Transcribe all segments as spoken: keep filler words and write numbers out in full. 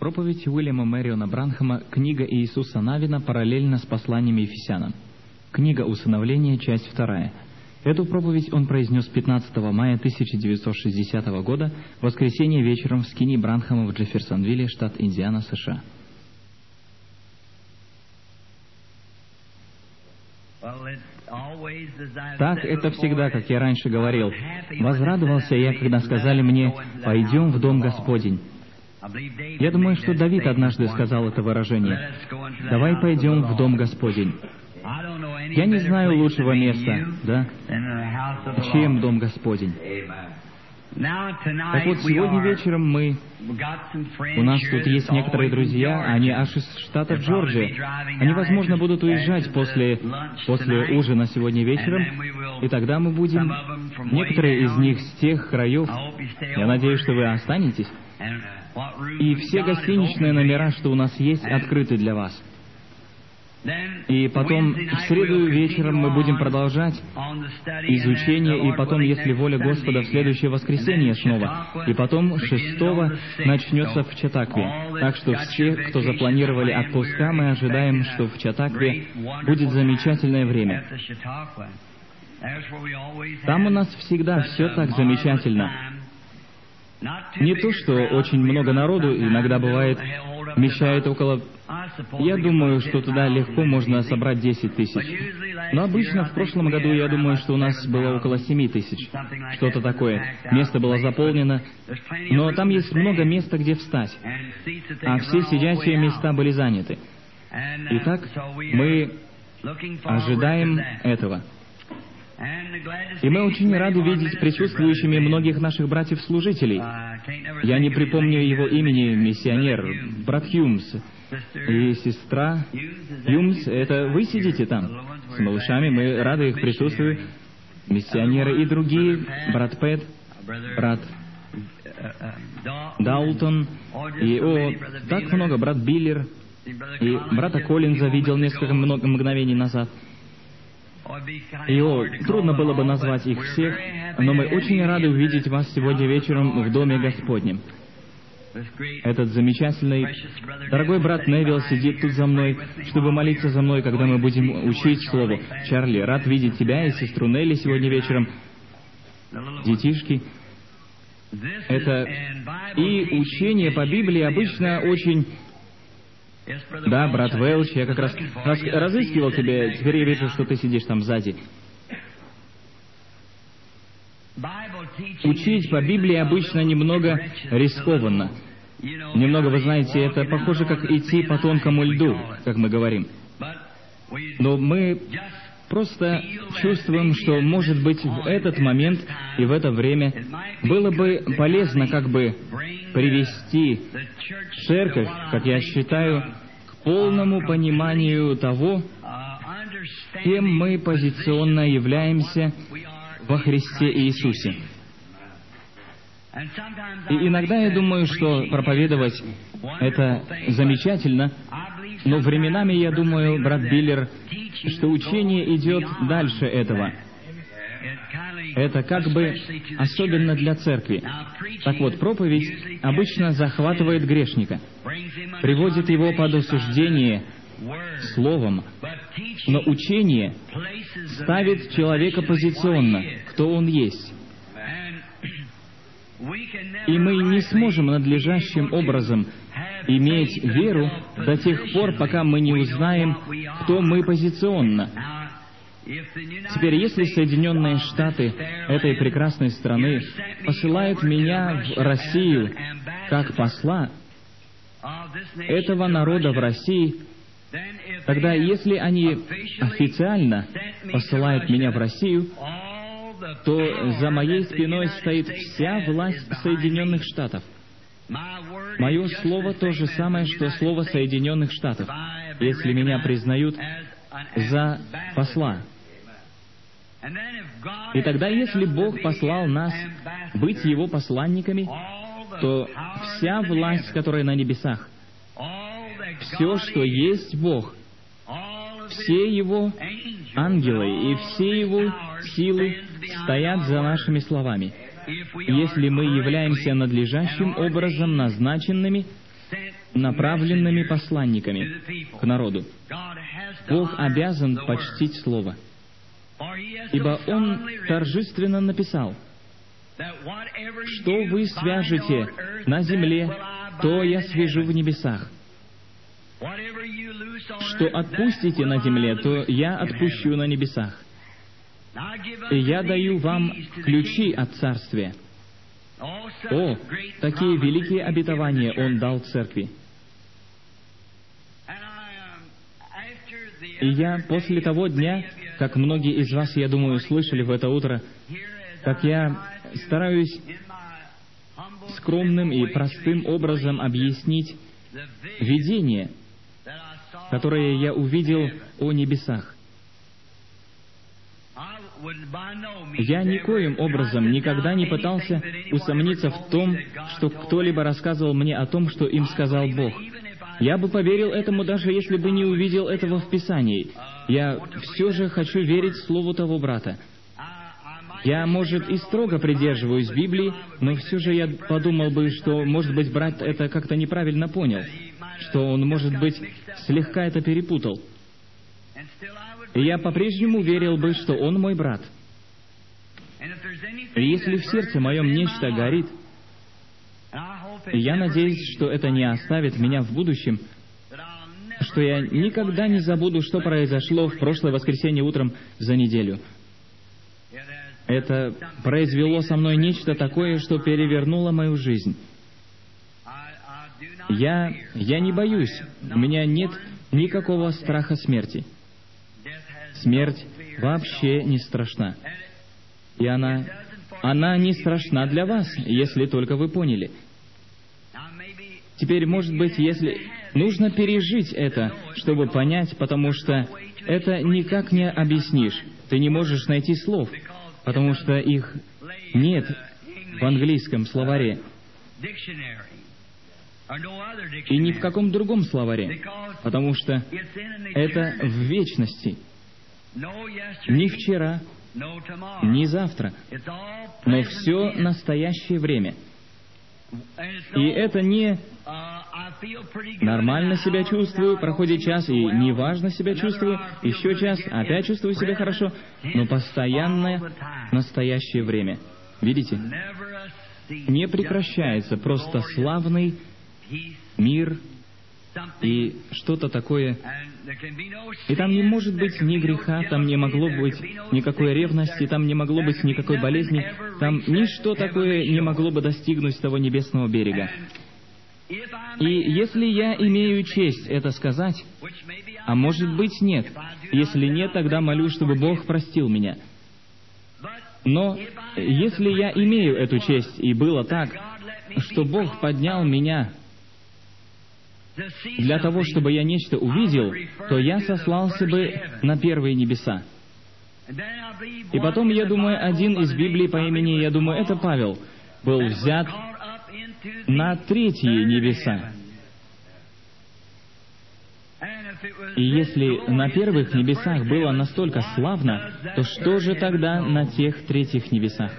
Проповедь Уильяма Мэриона Бранхама «Книга Иисуса Навина параллельно с посланиями Ефесянам». Книга Усыновления, часть вторая. Эту проповедь он произнес пятнадцатого мая тысяча девятьсот шестидесятого года, в воскресенье вечером в скинии Бранхама в Джефферсонвилле, штат Индиана, США. Так это всегда, как я раньше говорил. Возрадовался я, когда сказали мне: «Пойдем в Дом Господень». Я думаю, что Давид однажды сказал это выражение: «Давай пойдем в Дом Господень». Я не знаю лучшего места, да, чем Дом Господень. Так вот, сегодня вечером мы... У нас тут есть некоторые друзья, они аж из штата Джорджия. Они, возможно, будут уезжать после, после ужина сегодня вечером, и тогда мы будем... Некоторые из них с тех краев, я надеюсь, что вы останетесь, и все гостиничные номера, что у нас есть, открыты для вас. И потом, в среду вечером мы будем продолжать изучение, и потом, если воля Господа, в следующее воскресенье снова. И потом, шестого начнется в Чатакве. Так что все, кто запланировали отпуска, мы ожидаем, что в Чатакве будет замечательное время. Там у нас всегда все так замечательно. Не то, что очень много народу, иногда бывает, вмещает около... Я думаю, что туда легко можно собрать десять тысяч. Но обычно в прошлом году, я думаю, что у нас было около семь тысяч. Что-то такое. Место было заполнено. Но там есть много места, где встать. А все сидячие места были заняты. Итак, мы ожидаем этого. И мы очень рады видеть присутствующими многих наших братьев-служителей. Я не припомню его имени, миссионер, брат Хьюмс. И сестра Хьюмс, это вы сидите там с малышами, мы рады их присутствию. Миссионеры и другие, брат Пэт, брат Даултон, и, о, так много, брат Биллер, и брата Коллинза видел несколько много мгновений назад. И, о, трудно было бы назвать их всех, но мы очень рады увидеть вас сегодня вечером в Доме Господнем. Этот замечательный, дорогой брат Невилл сидит тут за мной, чтобы молиться за мной, когда мы будем учить Слову. Чарли, рад видеть тебя и сестру Нелли сегодня вечером. Детишки. Это и учение по Библии обычно очень... Да, брат Велч, я как раз раз разыскивал тебя, теперь я вижу, что ты сидишь там сзади. Учить по Библии обычно немного рискованно. Немного, вы знаете, это похоже, как идти по тонкому льду, как мы говорим. Но мы просто чувствуем, что, может быть, в этот момент и в это время было бы полезно как бы привести церковь, как я считаю, к полному пониманию того, кем мы позиционно являемся во Христе Иисусе. И иногда я думаю, что проповедовать — это замечательно, но временами я думаю, брат Биллер, что учение идет дальше этого. Это как бы особенно для церкви. Так вот, проповедь обычно захватывает грешника, приводит его под осуждение словом, но учение ставит человека позиционно, кто он есть. И мы не сможем надлежащим образом иметь веру до тех пор, пока мы не узнаем, кто мы позиционно. Теперь, если Соединенные Штаты этой прекрасной страны посылают меня в Россию как посла этого народа в России, тогда, если они официально посылают меня в Россию, то за моей спиной стоит вся власть Соединенных Штатов. Мое слово то же самое, что слово Соединенных Штатов, если меня признают за посла. И тогда, если Бог послал нас быть Его посланниками, то вся власть, которая на небесах, все, что есть Бог, все Его ангелы и все Его силы стоят за нашими словами. Если мы являемся надлежащим образом назначенными направленными посланниками к народу. Бог обязан почтить Слово, ибо Он торжественно написал: «Что вы свяжете на земле, то я свяжу в небесах. Что отпустите на земле, то я отпущу на небесах. И я даю вам ключи от царствия». О, такие великие обетования Он дал церкви. И я после того дня, как многие из вас, я думаю, слышали в это утро, как я стараюсь скромным и простым образом объяснить видение, которое я увидел о небесах. Я никоим образом никогда не пытался усомниться в том, что кто-либо рассказывал мне о том, что им сказал Бог. Я бы поверил этому, даже если бы не увидел этого в Писании. Я все же хочу верить слову того брата. Я, может, и строго придерживаюсь Библии, но все же я подумал бы, что, может быть, брат это как-то неправильно понял, что он, может быть, слегка это перепутал. И я по-прежнему верил бы, что он мой брат. И если в сердце моем нечто горит, и я надеюсь, что это не оставит меня в будущем, что я никогда не забуду, что произошло в прошлое воскресенье утром за неделю. Это произвело со мной нечто такое, что перевернуло мою жизнь. Я, я не боюсь, у меня нет никакого страха смерти. Смерть вообще не страшна. И она, она не страшна для вас, если только вы поняли. Теперь, может быть, если... Нужно пережить это, чтобы понять, потому что это никак не объяснишь. Ты не можешь найти слов, потому что их нет в английском словаре. И ни в каком другом словаре, потому что это в вечности. Ни вчера, ни завтра, но все настоящее время. И это не нормально себя чувствую, проходит час, и неважно себя чувствую, еще час, опять чувствую себя хорошо, но постоянное настоящее время. Видите? Не прекращается, просто славный мир и что-то такое. И там не может быть ни греха, там не могло быть никакой ревности, там не могло быть никакой болезни, там ничто такое не могло бы достигнуть того небесного берега. И если я имею честь это сказать, а может быть нет, если нет, тогда молю, чтобы Бог простил меня. Но если я имею эту честь, и было так, что Бог поднял меня для того, чтобы я нечто увидел, то я сослался бы на первые небеса. И потом, я думаю, один из Библии по имени, я думаю, это Павел, был взят на третьи небеса. И если на первых небесах было настолько славно, то что же тогда на тех третьих небесах?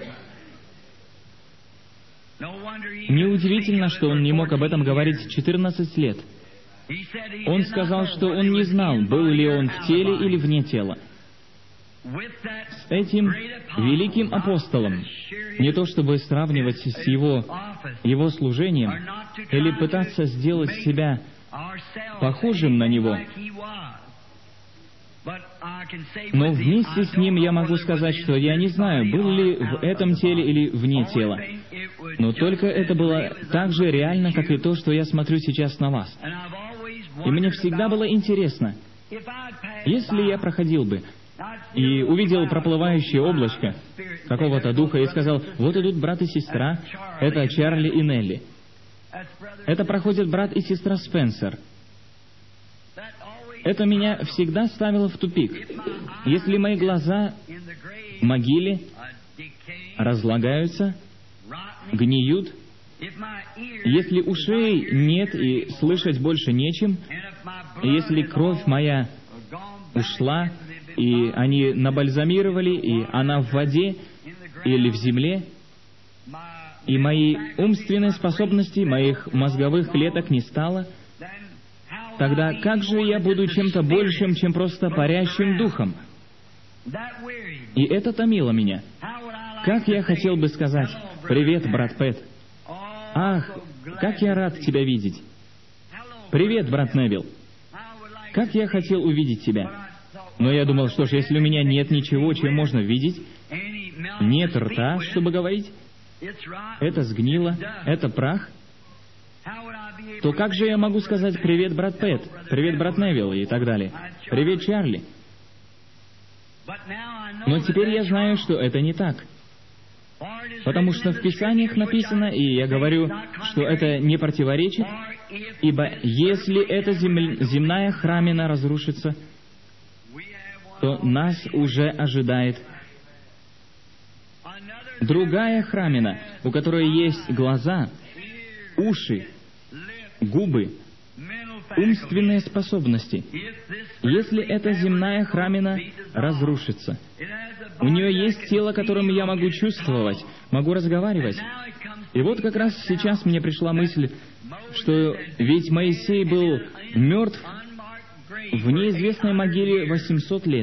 Неудивительно, что он не мог об этом говорить четырнадцать лет. Он сказал, что он не знал, был ли он в теле или вне тела. С этим великим апостолом, не то чтобы сравнивать с его, его служением, или пытаться сделать себя похожим на него, но вместе с ним я могу сказать, что я не знаю, был ли в этом теле или вне тела. Но только это было так же реально, как и то, что я смотрю сейчас на вас. И мне всегда было интересно, если я проходил бы и увидел проплывающее облачко какого-то духа и сказал: вот идут брат и сестра, это Чарли и Нелли. Это проходят брат и сестра Спенсер. Это меня всегда ставило в тупик. Если мои глаза в могиле разлагаются, гниют, если ушей нет и слышать больше нечем, и если кровь моя ушла, и они набальзамировали, и она в воде или в земле, и мои умственные способности, моих мозговых клеток не стало, Тогда как же я буду чем-то большим, чем просто парящим духом? И это томило меня. Как я хотел бы сказать: «Привет, брат Пэт». «Ах, как я рад тебя видеть». «Привет, брат Невилл». «Как я хотел увидеть тебя». Но я думал, что ж, если у меня нет ничего, чем можно видеть, нет рта, чтобы говорить, это сгнило, это прах, то как же я могу сказать «Привет, брат Пэт», «Привет, брат Невилл» и так далее, «Привет, Чарли». Но теперь я знаю, что это не так. Потому что в Писаниях написано, и я говорю, что это не противоречит, ибо если эта земль, земная храмина разрушится, то нас уже ожидает другая храмина, у которой есть глаза, уши, губы, умственные способности. Если эта земная храмина разрушится, у нее есть тело, которым я могу чувствовать, могу разговаривать. И вот как раз сейчас мне пришла мысль, что ведь Моисей был мертв в неизвестной могиле восемьсот лет.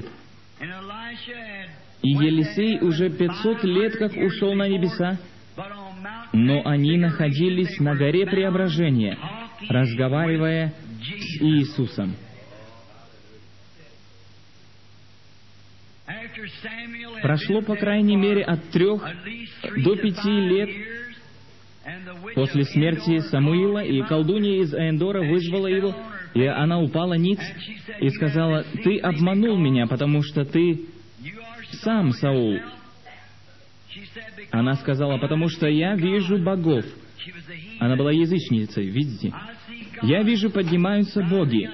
И Елисей уже пятьсот лет как ушел на небеса, но они находились на горе Преображения, разговаривая с Иисусом. Прошло, по крайней мере, от трех до пяти лет после смерти Самуила, и колдунья из Эндора вызвала его, и она упала ниц и сказала: «Ты обманул меня, потому что ты сам Саул». Она сказала: «Потому что я вижу богов». Она была язычницей, видите? «Я вижу, поднимаются боги».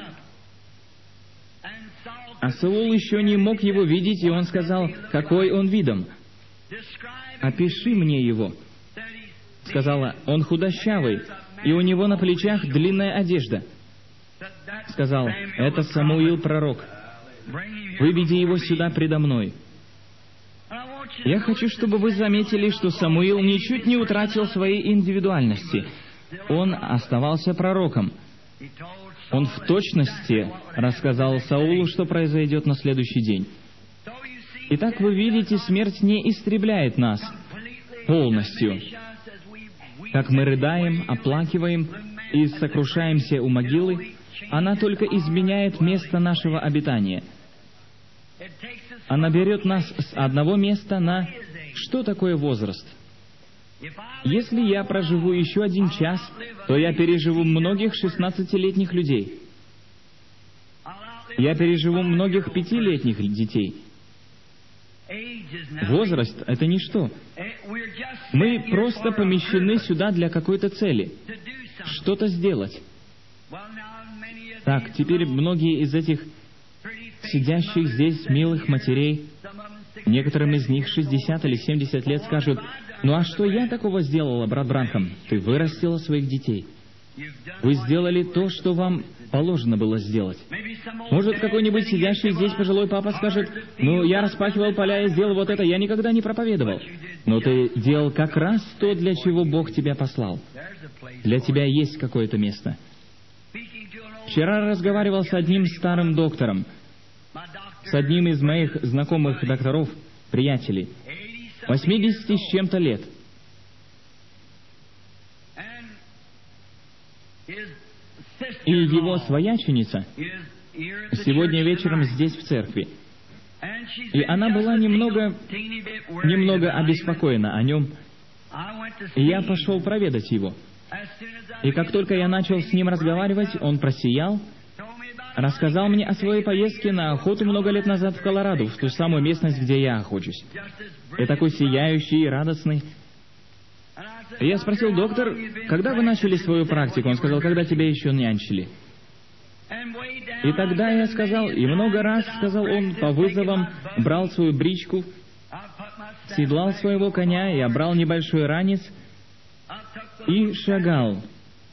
А Саул еще не мог его видеть, и он сказал: «Какой он видом? Опиши мне его». Сказала: «Он худощавый, и у него на плечах длинная одежда». Сказал: «Это Самуил пророк. Выведи его сюда предо мной». Я хочу, чтобы вы заметили, что Самуил ничуть не утратил своей индивидуальности. Он оставался пророком. Он в точности рассказал Саулу, что произойдет на следующий день. Итак, вы видите, смерть не истребляет нас полностью. Как мы рыдаем, оплакиваем и сокрушаемся у могилы, она только изменяет место нашего обитания. Она берет нас с одного места на... Что такое возраст? Если я проживу еще один час, то я переживу многих шестнадцатилетних людей. Я переживу многих пятилетних детей. Возраст — это ничто. Мы просто помещены сюда для какой-то цели. Что-то сделать. Так, теперь многие из этих сидящих здесь милых матерей, некоторым из них шестьдесят или семьдесят лет, скажут: «Ну а что я такого сделала, брат Бранхам? Ты вырастила своих детей. Вы сделали то, что вам положено было сделать». Может, какой-нибудь сидящий здесь пожилой папа скажет: «Ну, я распахивал поля и сделал вот это, я никогда не проповедовал». Но ты делал как раз то, для чего Бог тебя послал. Для тебя есть какое-то место. Вчера разговаривал с одним старым доктором, с одним из моих знакомых докторов, приятелей, восьмидесяти с чем-то лет. И его свояченица сегодня вечером здесь, в церкви. И она была немного, немного обеспокоена о нем. И я пошел проведать его. И как только я начал с ним разговаривать, он просиял, рассказал мне о своей поездке на охоту много лет назад в Колорадо, в ту самую местность, где я охочусь. И такой сияющий и радостный. И я спросил: «Доктор, когда вы начали свою практику?» Он сказал: «Когда тебя еще нянчили». И тогда я сказал, и много раз, сказал он, по вызовам брал свою бричку, седлал своего коня, я брал небольшой ранец и шагал.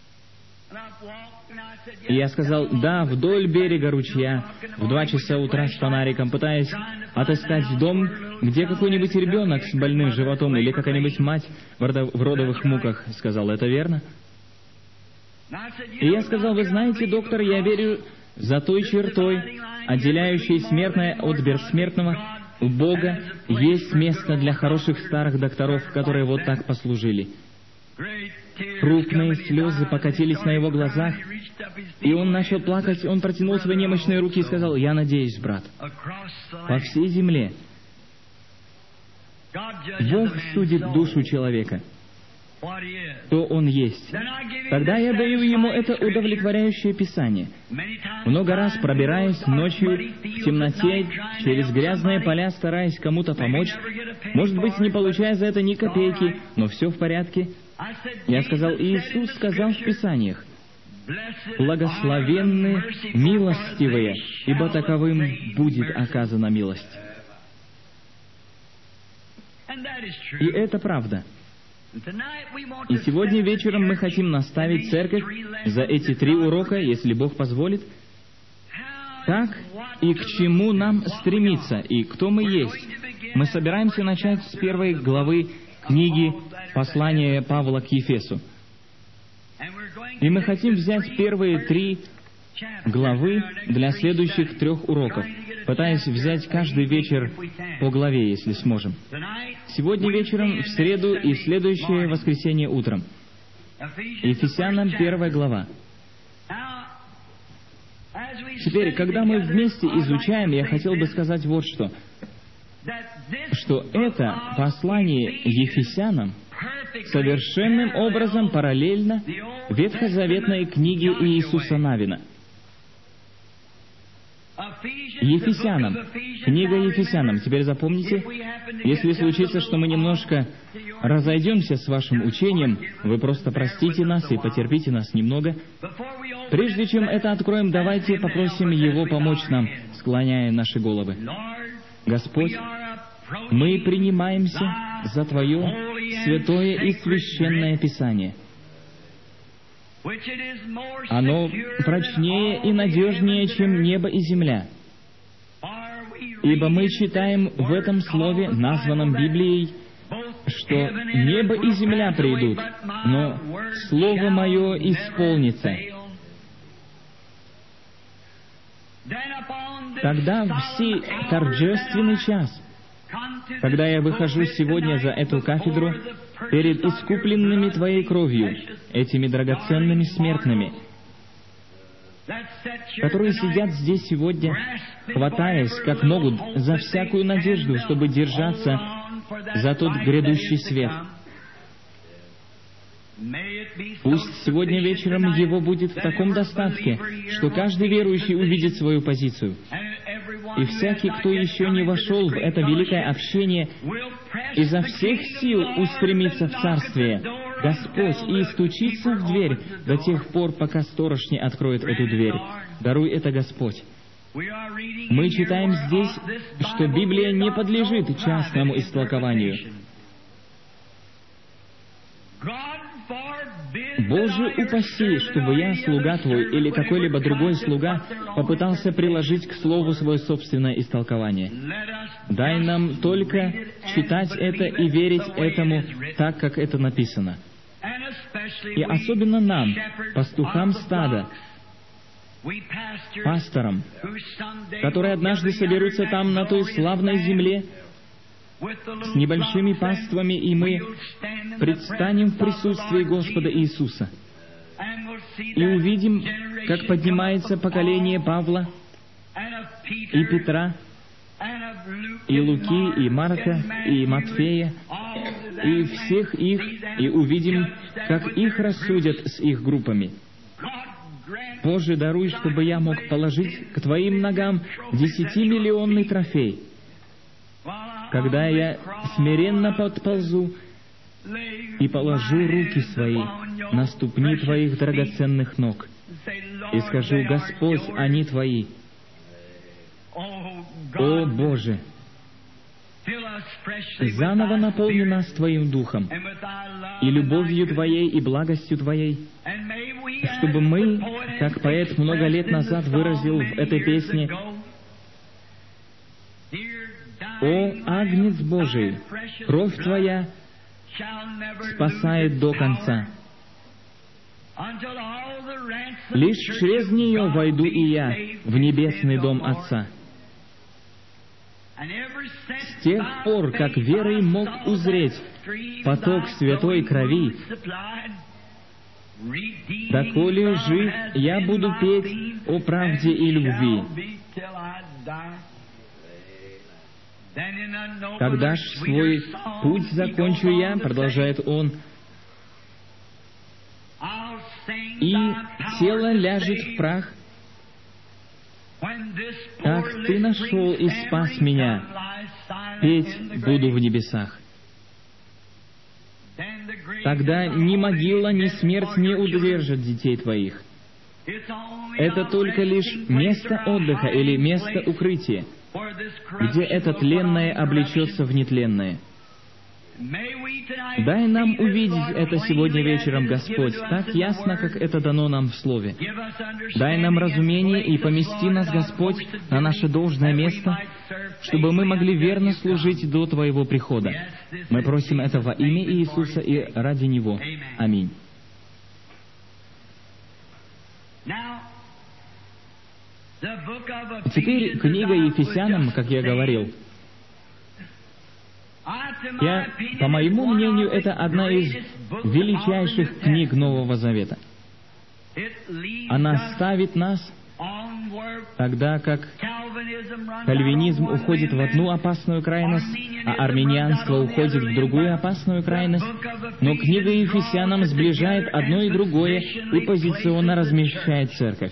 И я сказал: «Да, вдоль берега ручья, в два часа утра с фонариком, пытаясь отыскать дом, где какой-нибудь ребенок с больным животом или какая-нибудь мать в родовых муках». Сказал: «Это верно?» И я сказал: вы знаете, доктор, я верю, за той чертой, отделяющей смертное от бессмертного, у Бога есть место для хороших старых докторов, которые вот так послужили. Крупные слезы покатились на его глазах, и он начал плакать. Он протянул свои немощные руки и сказал: я надеюсь, брат, по всей земле Бог судит душу человека, кто он есть. Тогда я даю ему это удовлетворяющее Писание. Много раз пробираясь ночью в темноте через грязные поля, стараясь кому-то помочь, может быть, не получая за это ни копейки, но все в порядке. Я сказал: Иисус сказал в Писаниях: «Благословенны милостивые, ибо таковым будет оказана милость». И это правда. И сегодня вечером мы хотим наставить церковь за эти три урока, если Бог позволит, как и к чему нам стремиться, и кто мы есть. Мы собираемся начать с первой главы книги послания Павла к Ефесу. И мы хотим взять первые три главы для следующих трех уроков, пытаясь взять каждый вечер по главе, если сможем. Сегодня вечером, в среду и в следующее воскресенье утром. Ефесянам первая глава. Теперь, когда мы вместе изучаем, я хотел бы сказать вот что. Что это послание Ефесянам совершенным образом параллельно ветхозаветной книге Иисуса Навина. Ефесянам. Книга Ефесянам. Теперь запомните, если случится, что мы немножко разойдемся с вашим учением, вы просто простите нас и потерпите нас немного. Прежде чем это откроем, давайте попросим Его помочь нам, склоняя наши головы. Господь, мы принимаемся за Твое святое и священное Писание. Оно прочнее и надежнее, чем небо и земля. Ибо мы читаем в этом слове, названном Библией, что небо и земля придут, но Слово Мое исполнится. Тогда в сей торжественный час, когда я выхожу сегодня за эту кафедру, перед искупленными Твоей кровью, этими драгоценными смертными, которые сидят здесь сегодня, хватаясь, как могут, за всякую надежду, чтобы держаться за тот грядущий свет. Пусть сегодня вечером его будет в таком достатке, что каждый верующий увидит свою позицию. И всякий, кто еще не вошел в это великое общение, изо всех сил устремится в Царствие, Господь, и стучится в дверь до тех пор, пока сторож не откроет эту дверь. Даруй это, Господь. Мы читаем здесь, что Библия не подлежит частному истолкованию. Боже упаси, чтобы я, слуга Твой, или какой-либо другой слуга, попытался приложить к Слову свое собственное истолкование. Дай нам только читать это и верить этому так, как это написано. И особенно нам, пастухам стада, пасторам, которые однажды соберутся там, на той славной земле, с небольшими паствами, и мы предстанем в присутствии Господа Иисуса и увидим, как поднимается поколение Павла и Петра, и Луки, и Марка, и Матфея, и всех их, и увидим, как их рассудят с их группами. Боже, даруй, чтобы я мог положить к Твоим ногам десятимиллионный трофей, когда я смиренно подползу и положу руки свои на ступни Твоих драгоценных ног и скажу: Господь, они Твои. О Боже, заново наполни нас Твоим Духом и любовью Твоей, и благостью Твоей, чтобы мы, как поэт много лет назад выразил в этой песне: «О, Агнец Божий, кровь Твоя спасает до конца. Лишь через нее войду и я в небесный дом Отца. С тех пор, как верой мог узреть поток святой крови, доколе жив, я буду петь о правде и любви. Когда ж свой путь закончу я, продолжает он, и тело ляжет в прах, как ты нашел и спас меня, петь буду в небесах. Тогда ни могила, ни смерть не удержат детей твоих. Это только лишь место отдыха или место укрытия, где это тленное облечется в нетленное. Дай нам увидеть это сегодня вечером, Господь, так ясно, как это дано нам в Слове. Дай нам разумение и помести нас, Господь, на наше должное место, чтобы мы могли верно служить до Твоего прихода. Мы просим это во имя Иисуса и ради Него. Аминь. Теперь книга Ефесянам, как я говорил, Я, по моему мнению, это одна из величайших книг Нового Завета. Она ставит нас, тогда как кальвинизм уходит в одну опасную крайность, а армянианство уходит в другую опасную крайность, но книга Ефесянам сближает одно и другое и позиционно размещает церковь.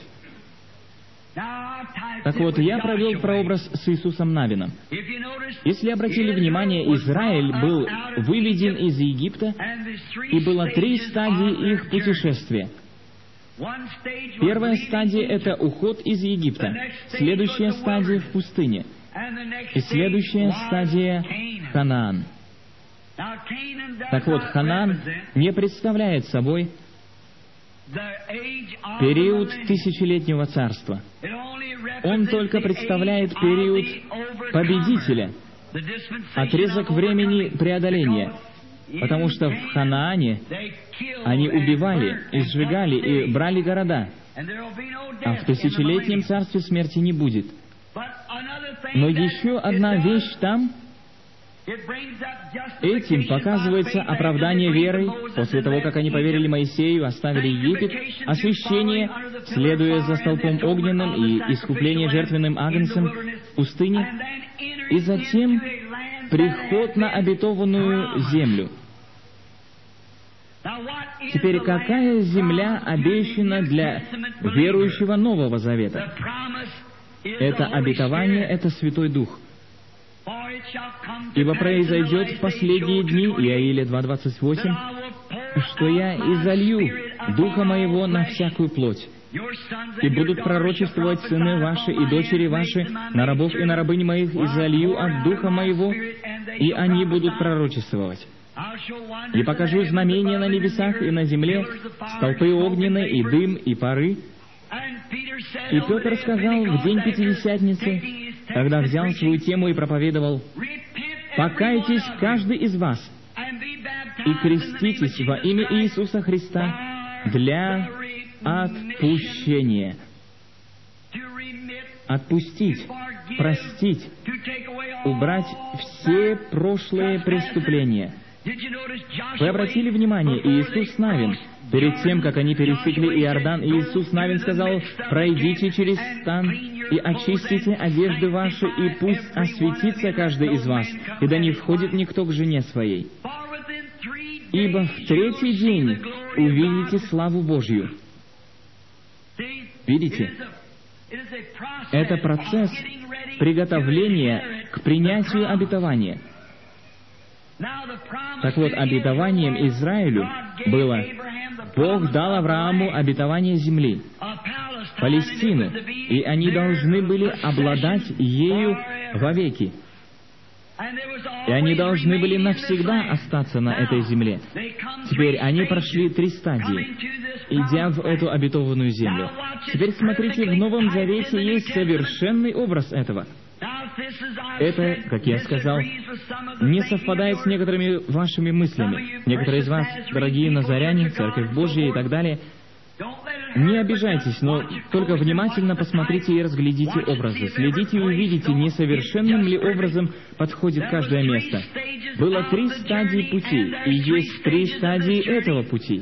Так вот, я провел прообраз с Иисусом Навином. Если обратили внимание, Израиль был выведен из Египта, и было три стадии их путешествия. Первая стадия — это уход из Египта, следующая стадия — в пустыне, и следующая стадия — Ханаан. Так вот, Ханаан не представляет собой период тысячелетнего царства. Он только представляет период победителя, отрезок времени преодоления, потому что в Ханаане они убивали и сжигали и брали города, а в тысячелетнем царстве смерти не будет. Но еще одна вещь там. Этим показывается оправдание верой после того, как они поверили Моисею, оставили Египет, освящение, следуя за столпом огненным, и искупление жертвенным агнцем в пустыне, и затем приход на обетованную землю. Теперь, какая земля обещана для верующего Нового Завета? Это обетование, это Святой Дух. «Ибо произойдет в последние дни», Иаиля два двадцать восемь, «что я изолью Духа Моего на всякую плоть, и будут пророчествовать сыны ваши и дочери ваши, на рабов и на рабынь моих изолью от Духа Моего, и они будут пророчествовать. И покажу знамения на небесах и на земле, столпы огненные, и дым, и пары». И Петр сказал в день Пятидесятницы, когда взял свою тему и проповедовал: «Покайтесь каждый из вас и креститесь во имя Иисуса Христа для отпущения». Отпустить, простить, убрать все прошлые преступления. Вы обратили внимание, Иисус Навин, перед тем, как они пересекли Иордан, Иисус Навин сказал: «Пройдите через стан и очистите одежды ваши, и пусть осветится каждый из вас, и да не входит никто к жене своей. Ибо в третий день увидите славу Божью». Видите? Это процесс приготовления к принятию обетования. Так вот, обетованием Израилю было: Бог дал Аврааму обетование земли, Палестины, и они должны были обладать ею вовеки. И они должны были навсегда остаться на этой земле. Теперь они прошли три стадии, идя в эту обетованную землю. Теперь смотрите, в Новом Завете есть совершенный образ этого. Это, как я сказал, не совпадает с некоторыми вашими мыслями. Некоторые из вас, дорогие назаряне, Церковь Божья и так далее, Не обижайтесь, но только внимательно посмотрите и разглядите образы. Следите и увидите, несовершенным ли образом подходит каждое место. Было три стадии пути, и есть три стадии этого пути.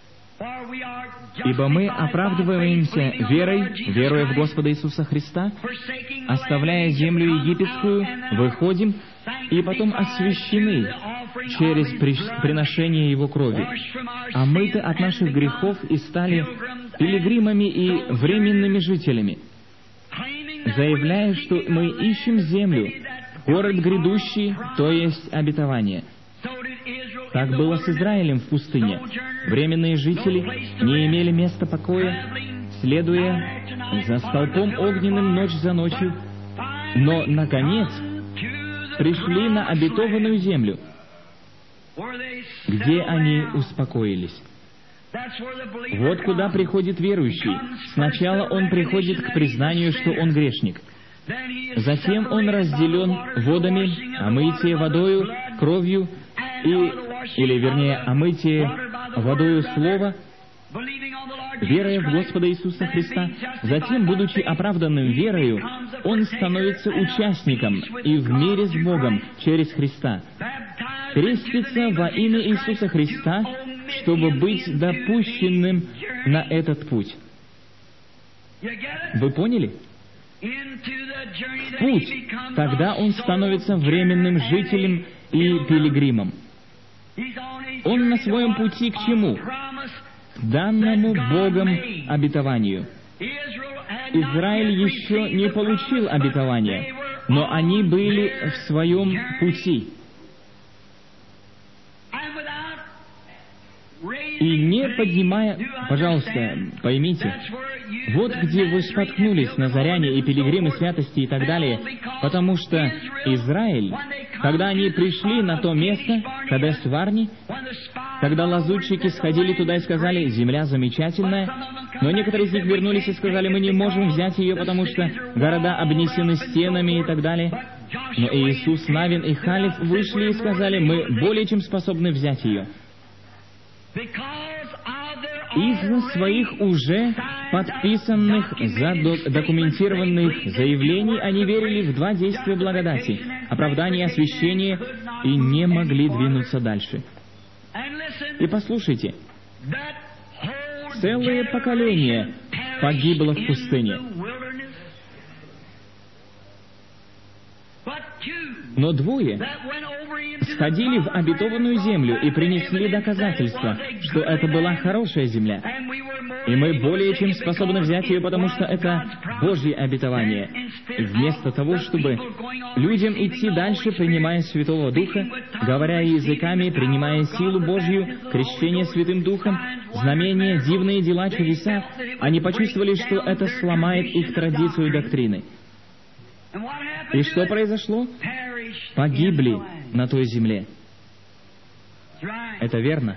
Ибо мы оправдываемся верой, веруя в Господа Иисуса Христа, оставляя землю египетскую, выходим, и потом освящены через приношение Его крови, омыты от наших грехов и стали пилигримами и временными жителями, заявляя, что мы ищем землю, город грядущий, то есть обетование. Так было с Израилем в пустыне. Временные жители не имели места покоя, следуя за столпом огненным ночь за ночью, но, наконец, пришли на обетованную землю, где они успокоились. Вот куда приходит верующий. Сначала он приходит к признанию, что он грешник. Затем он разделен водами, омытие водою, кровью, и, или, вернее, омытие водою слова, веруя в Господа Иисуса Христа. Затем, будучи оправданным верою, он становится участником и в мире с Богом через Христа. Крестится во имя Иисуса Христа, чтобы быть допущенным на этот путь. Вы поняли? В путь. Тогда он становится временным жителем и пилигримом. Он на своем пути к чему? К данному Богом обетованию. Израиль еще не получил обетования, но они были в своем пути. И не поднимая... Пожалуйста, поймите, вот где вы споткнулись, назаряне и пилигримы святости и так далее, потому что Израиль, когда они пришли на то место, когда сварни, когда лазутчики сходили туда и сказали, «Земля замечательная», но некоторые из них вернулись и сказали, «Мы не можем взять ее, потому что города обнесены стенами» и так далее. Но Иисус, Навин и Халев вышли и сказали, «Мы более чем способны взять ее». Из-за своих уже подписанных, задокументированных заявлений они верили в два действия благодати — оправдание и освящение, и не могли двинуться дальше. И послушайте, целое поколение погибло в пустыне. Но двое сходили в обетованную землю и принесли доказательства, что это была хорошая земля. И мы более чем способны взять ее, потому что это Божье обетование. И вместо того, чтобы людям идти дальше, принимая Святого Духа, говоря языками, принимая силу Божью, крещение Святым Духом, знамения, дивные дела, чудеса, они почувствовали, что это сломает их традицию и доктрины. И что произошло? Погибли на той земле. Это верно.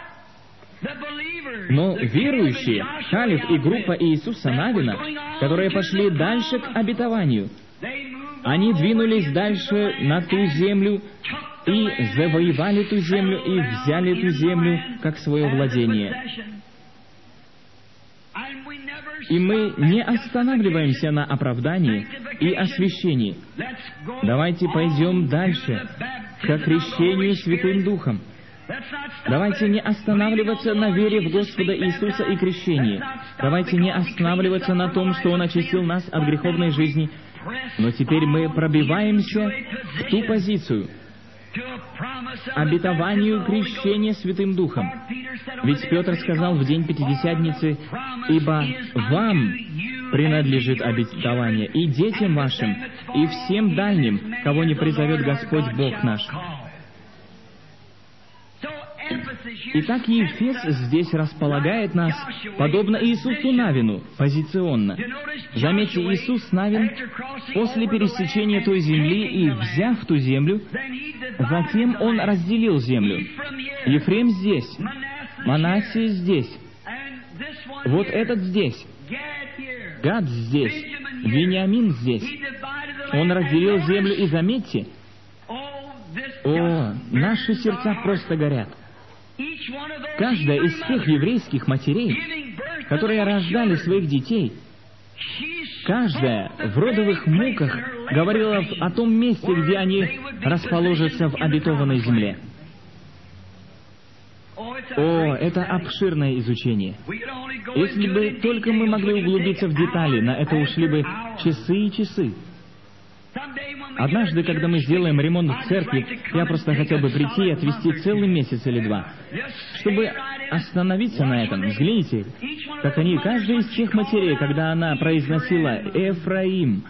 Но верующие, Халев и группа Иисуса Навина, которые пошли дальше к обетованию, они двинулись дальше на ту землю и завоевали ту землю и взяли ту землю как свое владение. И мы не останавливаемся на оправдании и освящении. Давайте пойдем дальше, к крещению Святым Духом. Давайте не останавливаться на вере в Господа Иисуса и крещении. Давайте не останавливаться на том, что Он очистил нас от греховной жизни. Но теперь мы пробиваемся в ту позицию, обетованию крещения Святым Духом. Ведь Петр сказал в день Пятидесятницы, «Ибо вам принадлежит обетование, и детям вашим, и всем дальним, кого не призовет Господь Бог наш». Итак, Ефес здесь располагает нас, подобно Иисусу Навину, позиционно. Заметьте, Иисус Навин, после пересечения той земли и взяв ту землю, затем Он разделил землю. Ефрем здесь, Манассия здесь, вот этот здесь, Гад здесь, Вениамин здесь. Он разделил землю, и заметьте, о, наши сердца просто горят. Каждая из всех еврейских матерей которые рождали своих детей, каждая в родовых муках говорила о том месте, где они расположатся в обетованной земле. О, это обширное изучение. Если бы только мы могли углубиться в детали, на это ушли бы часы и часы. Однажды, когда мы сделаем ремонт в церкви, я просто хотел бы прийти и отвести целый месяц или два, чтобы остановиться на этом. Взгляните, как они, каждая из тех матерей, когда она произносила «Эфраим»,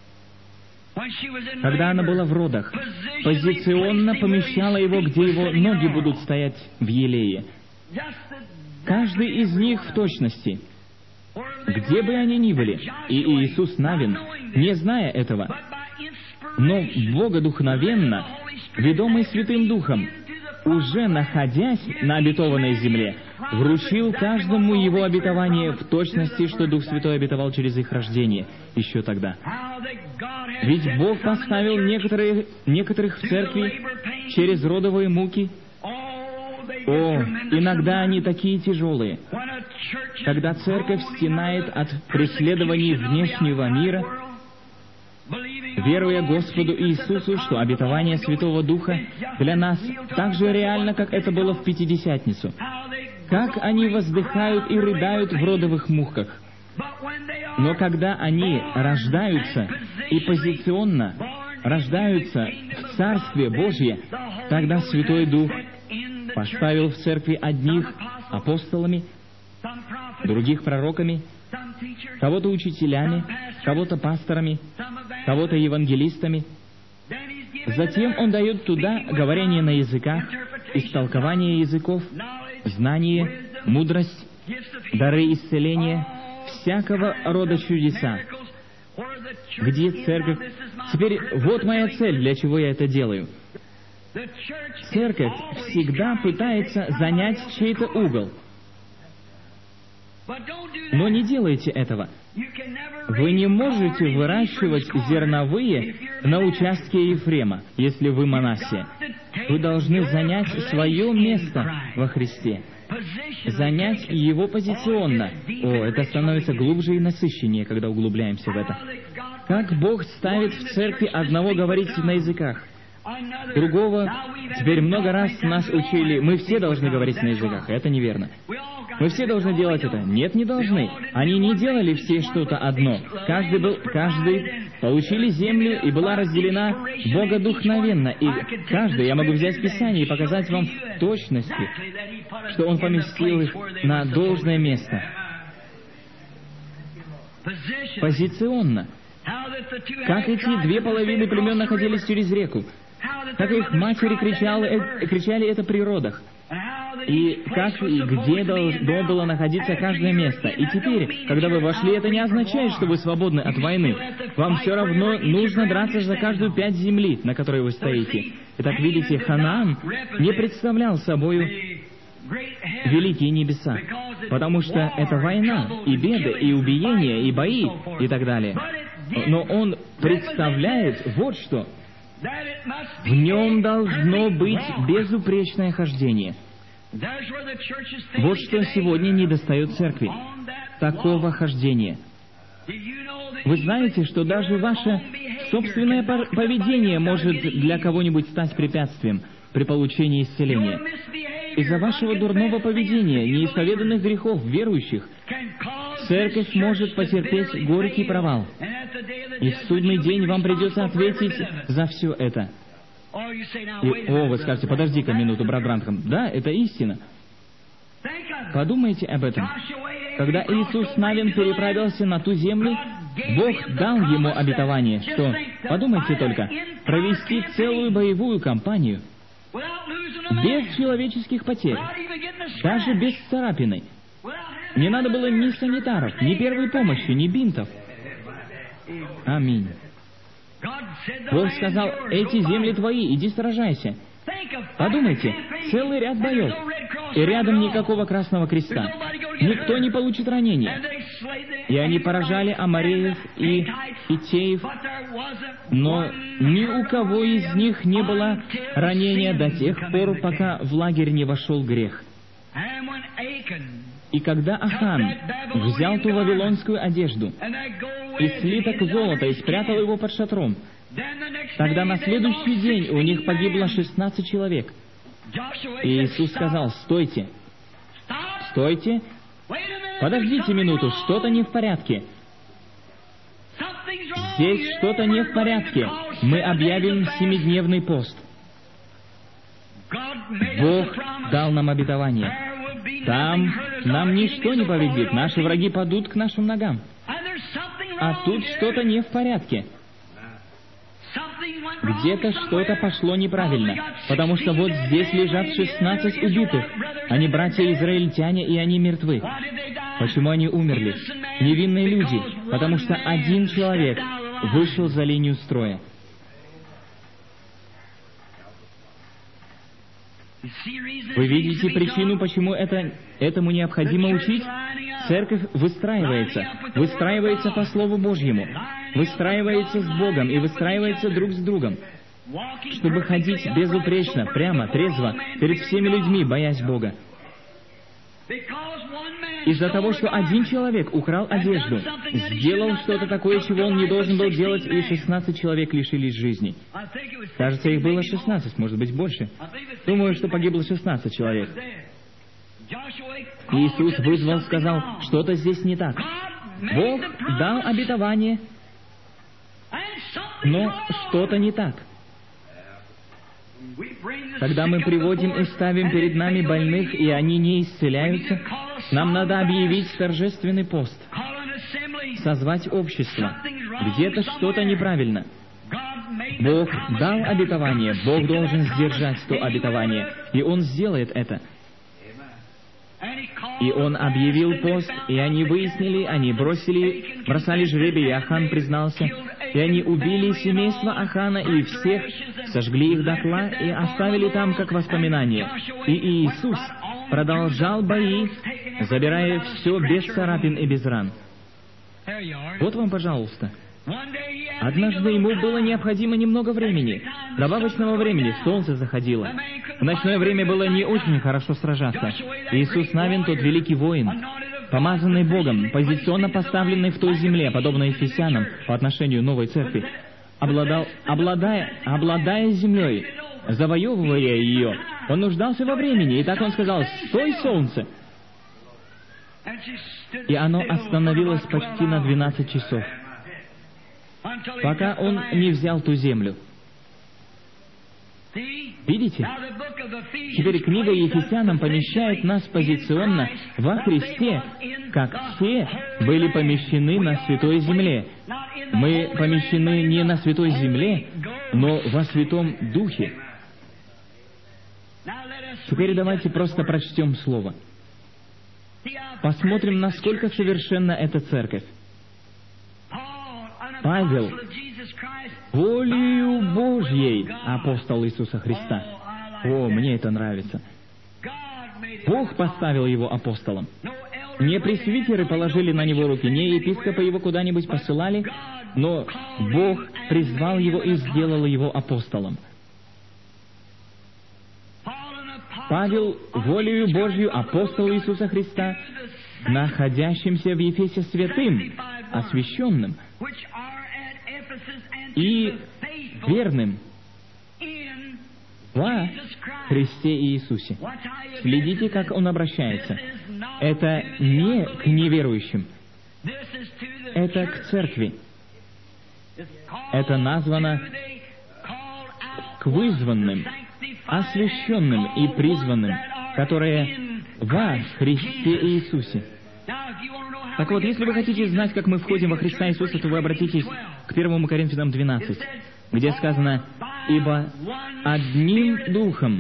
когда она была в родах, позиционно помещала его, где его ноги будут стоять в елее. Каждый из них в точности, где бы они ни были. И Иисус Навин, не зная этого, но богодухновенно, ведомый Святым Духом, уже находясь на обетованной земле, вручил каждому его обетование в точности, что Дух Святой обетовал через их рождение еще тогда. Ведь Бог поставил некоторые, некоторых в церкви через родовые муки. О, иногда они такие тяжелые. Когда церковь стенает от преследований внешнего мира, веруя Господу Иисусу, что обетование Святого Духа для нас так же реально, как это было в Пятидесятницу. Как они воздыхают и рыдают в родовых муках. Но когда они рождаются и позиционно рождаются в Царстве Божье, тогда Святой Дух поставил в церкви одних апостолами, других пророками, кого-то учителями, кого-то пасторами, кого-то евангелистами. Затем Он дает туда говорение на языках, истолкование языков, знание, мудрость, дары исцеления, всякого рода чудеса. Где церковь? Теперь вот моя цель, для чего я это делаю. Церковь всегда пытается занять чей-то угол. Но не делайте этого. Вы не можете выращивать зерновые на участке Ефрема, если вы Манассия. Вы должны занять свое место во Христе. Занять его позиционно. О, это становится глубже и насыщеннее, когда углубляемся в это. Как Бог ставит в церкви одного говорить на языках, другого. Теперь много раз нас учили, мы все должны говорить на языках. Это неверно. Мы все должны делать это. Нет, не должны. Они не делали все что-то одно. Каждый был, каждый получили землю, и была разделена богодухновенно. И каждый, я могу взять Писание и показать вам в точности, что Он поместил их на должное место. Позиционно. Как эти две половины племен находились через реку. Как их матери кричали, э, кричали это при родах. И как и где должно было находиться каждое место. И теперь, когда вы вошли, это не означает, что вы свободны от войны. Вам все равно нужно драться за каждую пять земли, на которой вы стоите. Итак, видите, Ханаан не представлял собою великие небеса, потому что это война, и беды, и убиения, и бои, и так далее. Но он представляет вот что. В нем должно быть безупречное хождение. Вот что сегодня недостает церкви. Такого хождения. Вы знаете, что даже ваше собственное поведение может для кого-нибудь стать препятствием при получении исцеления. Из-за вашего дурного поведения, неисповеданных грехов верующих, церковь может потерпеть горький провал. И в судный день вам придется ответить за все это. И, о, вы скажете, подожди-ка минуту, брат Бранхам. Да, это истина. Подумайте об этом. Когда Иисус Навин переправился на ту землю, Бог дал ему обетование, что, подумайте только, провести целую боевую кампанию без человеческих потерь, даже без царапины. Не надо было ни санитаров, ни первой помощи, ни бинтов. Аминь. Бог сказал, эти земли твои, иди сражайся. Подумайте, целый ряд боев, и рядом никакого Красного Креста. Никто не получит ранения. И они поражали амореев и итеев, но ни у кого из них не было ранения до тех пор, пока в лагерь не вошел грех. И когда Ахан взял ту вавилонскую одежду и слиток золота и спрятал его под шатром, тогда на следующий день у них погибло шестнадцать человек. И Иисус сказал: «Стойте! Стойте! Подождите минуту, что-то не в порядке. Здесь что-то не в порядке. Мы объявим семидневный пост. Бог дал нам обетование. Там нам ничто не повредит, наши враги падут к нашим ногам. А тут что-то не в порядке. Где-то что-то пошло неправильно, потому что вот здесь лежат шестнадцать убитых. Они братья-израильтяне, и они мертвы. Почему они умерли? Невинные люди, потому что один человек вышел за линию строя. Вы видите причину, почему это, этому необходимо учить? Церковь выстраивается, выстраивается по Слову Божьему, выстраивается с Богом и выстраивается друг с другом, чтобы ходить безупречно, прямо, трезво, перед всеми людьми, боясь Бога. Из-за того, что один человек украл одежду, сделал что-то такое, чего он не должен был делать, и шестнадцать человек лишились жизни. Кажется, их было шестнадцать, может быть, больше. Думаю, что погибло шестнадцать человек. Иисус вызвал, сказал: что-то здесь не так. Бог дал обетование, но что-то не так. Когда мы приводим и ставим перед нами больных, и они не исцеляются, нам надо объявить торжественный пост, созвать общество. Где-то что-то неправильно. Бог дал обетование, Бог должен сдержать то обетование, и Он сделает это. И Он объявил пост, и они выяснили, они бросили, бросали жребий, и Ахан признался, и они убили семейство Ахана, и всех сожгли их дотла, и оставили там как воспоминание. И Иисус продолжал бои, забирая все без царапин и без ран. Вот вам, пожалуйста. Однажды ему было необходимо немного времени, добавочного времени, солнце заходило. В ночное время было не очень хорошо сражаться. Иисус Навин, тот великий воин, помазанный Богом, позиционно поставленный в той земле, подобно ефесянам по отношению новой церкви, обладал, обладая, обладая землей, завоевывая ее, он нуждался во времени, и так он сказал: «Стой, солнце!» И оно остановилось почти на двенадцать часов, пока он не взял ту землю. Видите? Теперь книга Ефесянам помещает нас позиционно во Христе, как все были помещены на Святой Земле. Мы помещены не на Святой Земле, но во Святом Духе. Теперь давайте просто прочтем Слово. Посмотрим, насколько совершенна эта церковь. Павел, волею Божьей, апостол Иисуса Христа. О, мне это нравится. Бог поставил его апостолом. Не пресвитеры положили на него руки, не епископы его куда-нибудь посылали, но Бог призвал его и сделал его апостолом. Павел, волею Божью, апостол Иисуса Христа, находящимся в Ефесе святым, освященным и верным во Христе Иисусе. Следите, как он обращается. Это не к неверующим, это к церкви. Это названо к вызванным, освященным и призванным, которые во Христе Иисусе. Так вот, если вы хотите знать, как мы входим во Христа Иисуса, то вы обратитесь к первому Коринфянам двенадцать, где сказано: «Ибо одним Духом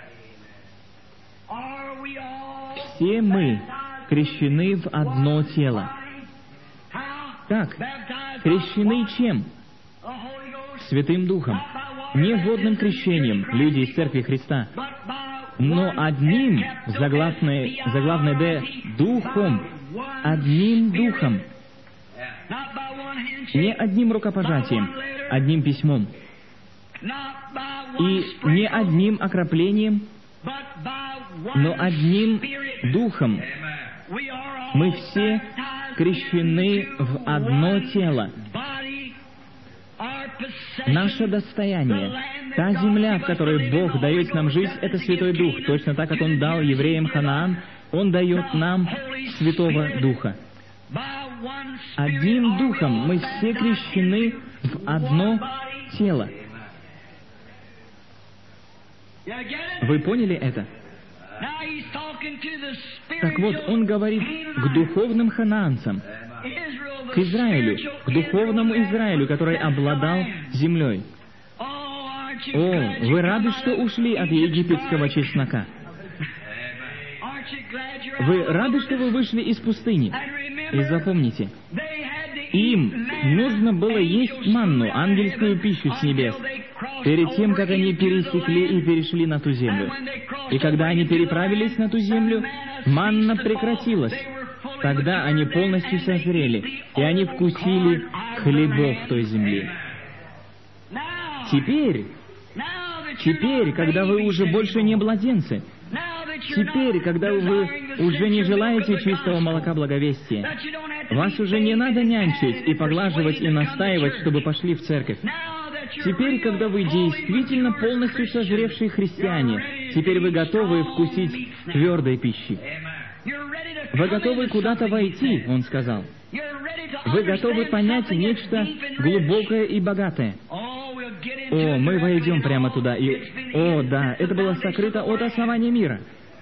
все мы крещены в одно тело». Как? Крещены чем? Святым Духом. Не водным крещением, люди из Церкви Христа, но одним, заглавное, заглавное «д», Духом, одним Духом. Не одним рукопожатием, одним письмом. И не одним окроплением, но одним Духом мы все крещены в одно тело. Наше достояние, та земля, в которой Бог дает нам жизнь, это Святой Дух. Точно так, как Он дал евреям Ханаан, Он дает нам Святого Духа. Одним Духом мы все крещены в одно тело. Вы поняли это? Так вот, Он говорит к духовным ханаанцам, к Израилю, к духовному Израилю, который обладал землей. О, вы рады, что ушли от египетского чеснока? Вы рады, что вы вышли из пустыни? И запомните, им нужно было есть манну, ангельскую пищу с небес, перед тем, как они пересекли и перешли на ту землю. И когда они переправились на ту землю, манна прекратилась. Тогда они полностью созрели, и они вкусили хлебов той земли. Теперь, теперь, когда вы уже больше не младенцы, теперь, когда вы уже не желаете чистого молока благовестия, вас уже не надо нянчить и поглаживать и настаивать, чтобы пошли в церковь. Теперь, когда вы действительно полностью созревшие христиане, теперь вы готовы вкусить твердой пищи. Вы готовы куда-то войти, Он сказал. Вы готовы понять нечто глубокое и богатое. О, мы войдем прямо туда, и... О, да, это было сокрыто от основания мира.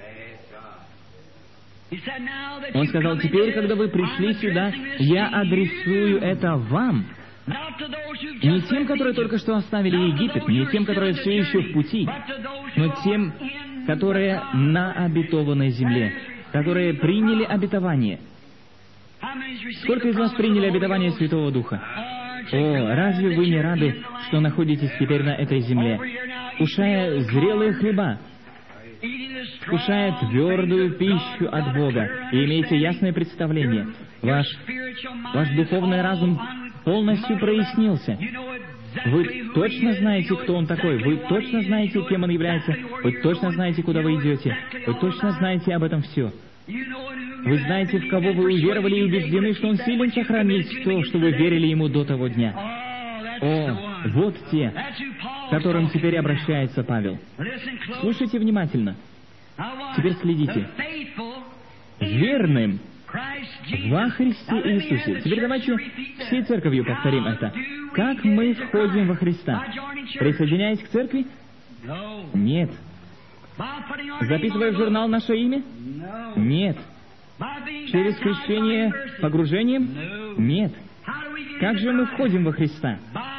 Он сказал, теперь, когда вы пришли сюда, я адресую это вам. Не тем, которые только что оставили Египет, не тем, которые все еще в пути, но тем, которые на обетованной земле, которые приняли обетование. Сколько из вас приняли обетование Святого Духа? О, разве вы не рады, что находитесь теперь на этой земле, вкушая зрелые хлеба, вкушая твердую пищу от Бога, и имеете ясное представление? Ваш, ваш духовный разум полностью прояснился. Вы точно знаете, кто Он такой. Вы точно знаете, кем Он является. Вы точно знаете, куда вы идете. Вы точно знаете об этом все. Вы знаете, в кого вы уверовали и убеждены, что Он силен сохранить то, что вы верили Ему до того дня. О, вот те, к которым теперь обращается Павел. Слушайте внимательно. Теперь следите. Верным во Христе Иисусе. Теперь давайте всей церковью повторим это. Как мы входим во Христа? Присоединяясь к церкви? Нет. Записывая в журнал наше имя? Нет. Через крещение погружением? Нет. Как же мы входим во Христа?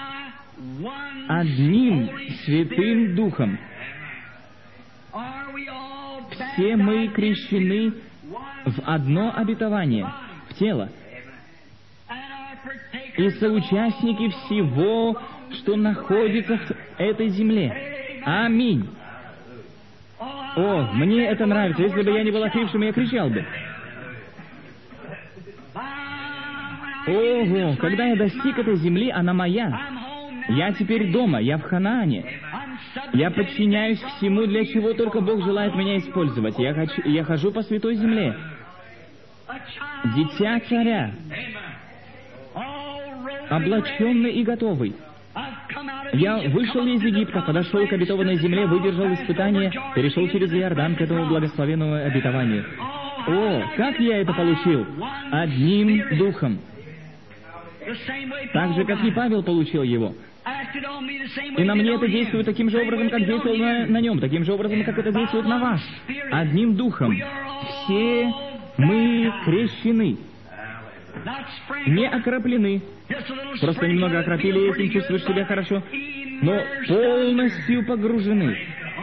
Одним Святым Духом. Все мы крещены в одно обетование, в тело. И соучастники всего, что находится в этой земле. Аминь. О, мне это нравится. Если бы я не был охрипшим, я кричал бы. Ого, когда я достиг этой земли, она моя. Я теперь дома, я в Ханаане. Я подчиняюсь всему, для чего только Бог желает меня использовать. Я, хочу, я хожу по святой земле. Дитя царя. Облаченный и готовый. Я вышел из Египта, подошел к обетованной земле, выдержал испытание, перешел через Иордан к этому благословенному обетованию. О, как я это получил? Одним Духом. Так же, как и Павел получил его. И на мне это действует таким же образом, как действовало на, на нем, таким же образом, как это действует на вас. Одним Духом. Все мы крещены. Не окроплены. Просто немного окропили этим, чувствуешь себя хорошо. Но полностью погружены.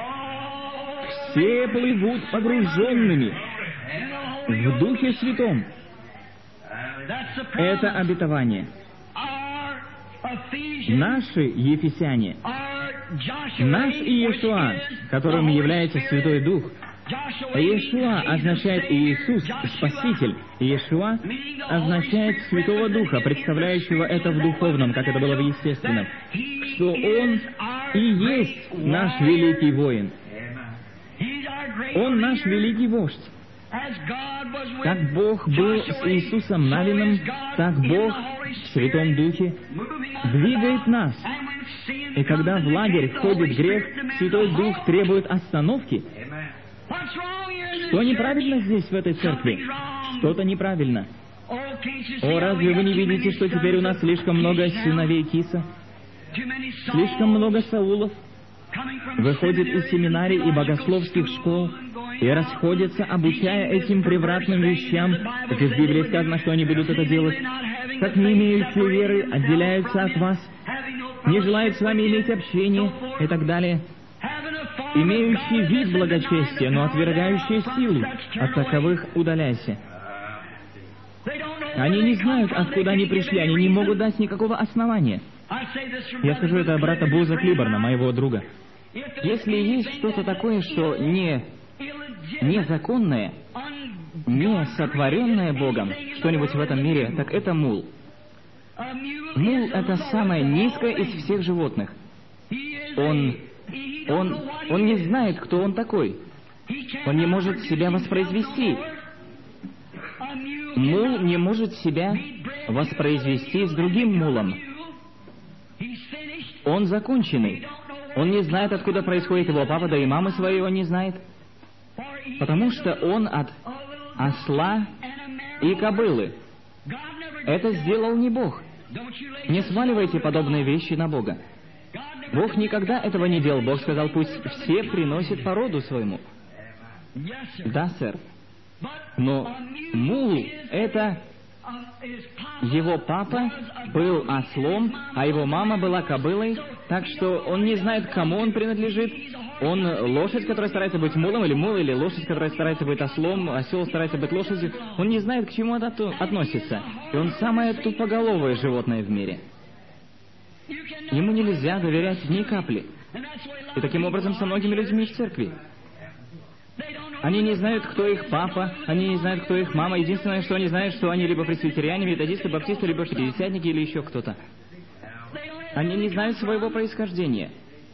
Все плывут погруженными в Духе Святом. Это обетование. Наши ефесяне, наш Иешуа, которым является Святой Дух. Иешуа означает Иисус, Спаситель. Иешуа означает Святого Духа, представляющего это в духовном, как это было в естественном. Что Он и есть наш великий воин. Он наш великий вождь. Как Бог был с Иисусом Навином, так Бог в Святом Духе двигает нас. И когда в лагерь входит грех, Святой Дух требует остановки. Что неправильно здесь, в этой церкви? Что-то неправильно. О, разве вы не видите, что теперь у нас слишком много сыновей Киса? Слишком много Саулов выходит из семинарий и богословских школ и расходятся, обучая этим превратным вещам. Как из Библии сказано, что они будут это делать. Как не имеющие веры отделяются от вас, не желают с вами иметь общение и так далее. Имеющие вид благочестия, но отвергающие силу, от таковых удаляйся. Они не знают, откуда они пришли, они не могут дать никакого основания. Я скажу это брата Буза Клиборна, моего друга. Если есть что-то такое, что не незаконное, не сотворенное Богом, что-нибудь в этом мире, так это мул. Мул — это самое низкое из всех животных. Он, он, он не знает, кто он такой. Он не может себя воспроизвести. Мул не может себя воспроизвести с другим мулом. Он законченный. Он не знает, откуда происходит его папа, да и мамы своей он не знает. Потому что он от осла и кобылы. Это сделал не Бог. Не сваливайте подобные вещи на Бога. Бог никогда этого не делал. Бог сказал, пусть все приносят по роду своему. Да, сэр. Но мул — это... Его папа был ослом, а его мама была кобылой, так что он не знает, к кому он принадлежит. Он лошадь, которая старается быть мулом, или мул, или лошадь, которая старается быть ослом, осел старается быть лошадью. Он не знает, к чему это относится. И он самое тупоголовое животное в мире. Ему нельзя доверять ни капли. И таким образом со многими людьми в церкви. Они не знают, кто их папа, они не знают, кто их мама. Единственное, что они знают, что они либо пресвитериане, методисты, баптисты, либо шестидесятники, или еще кто-то. Они не знают своего происхождения.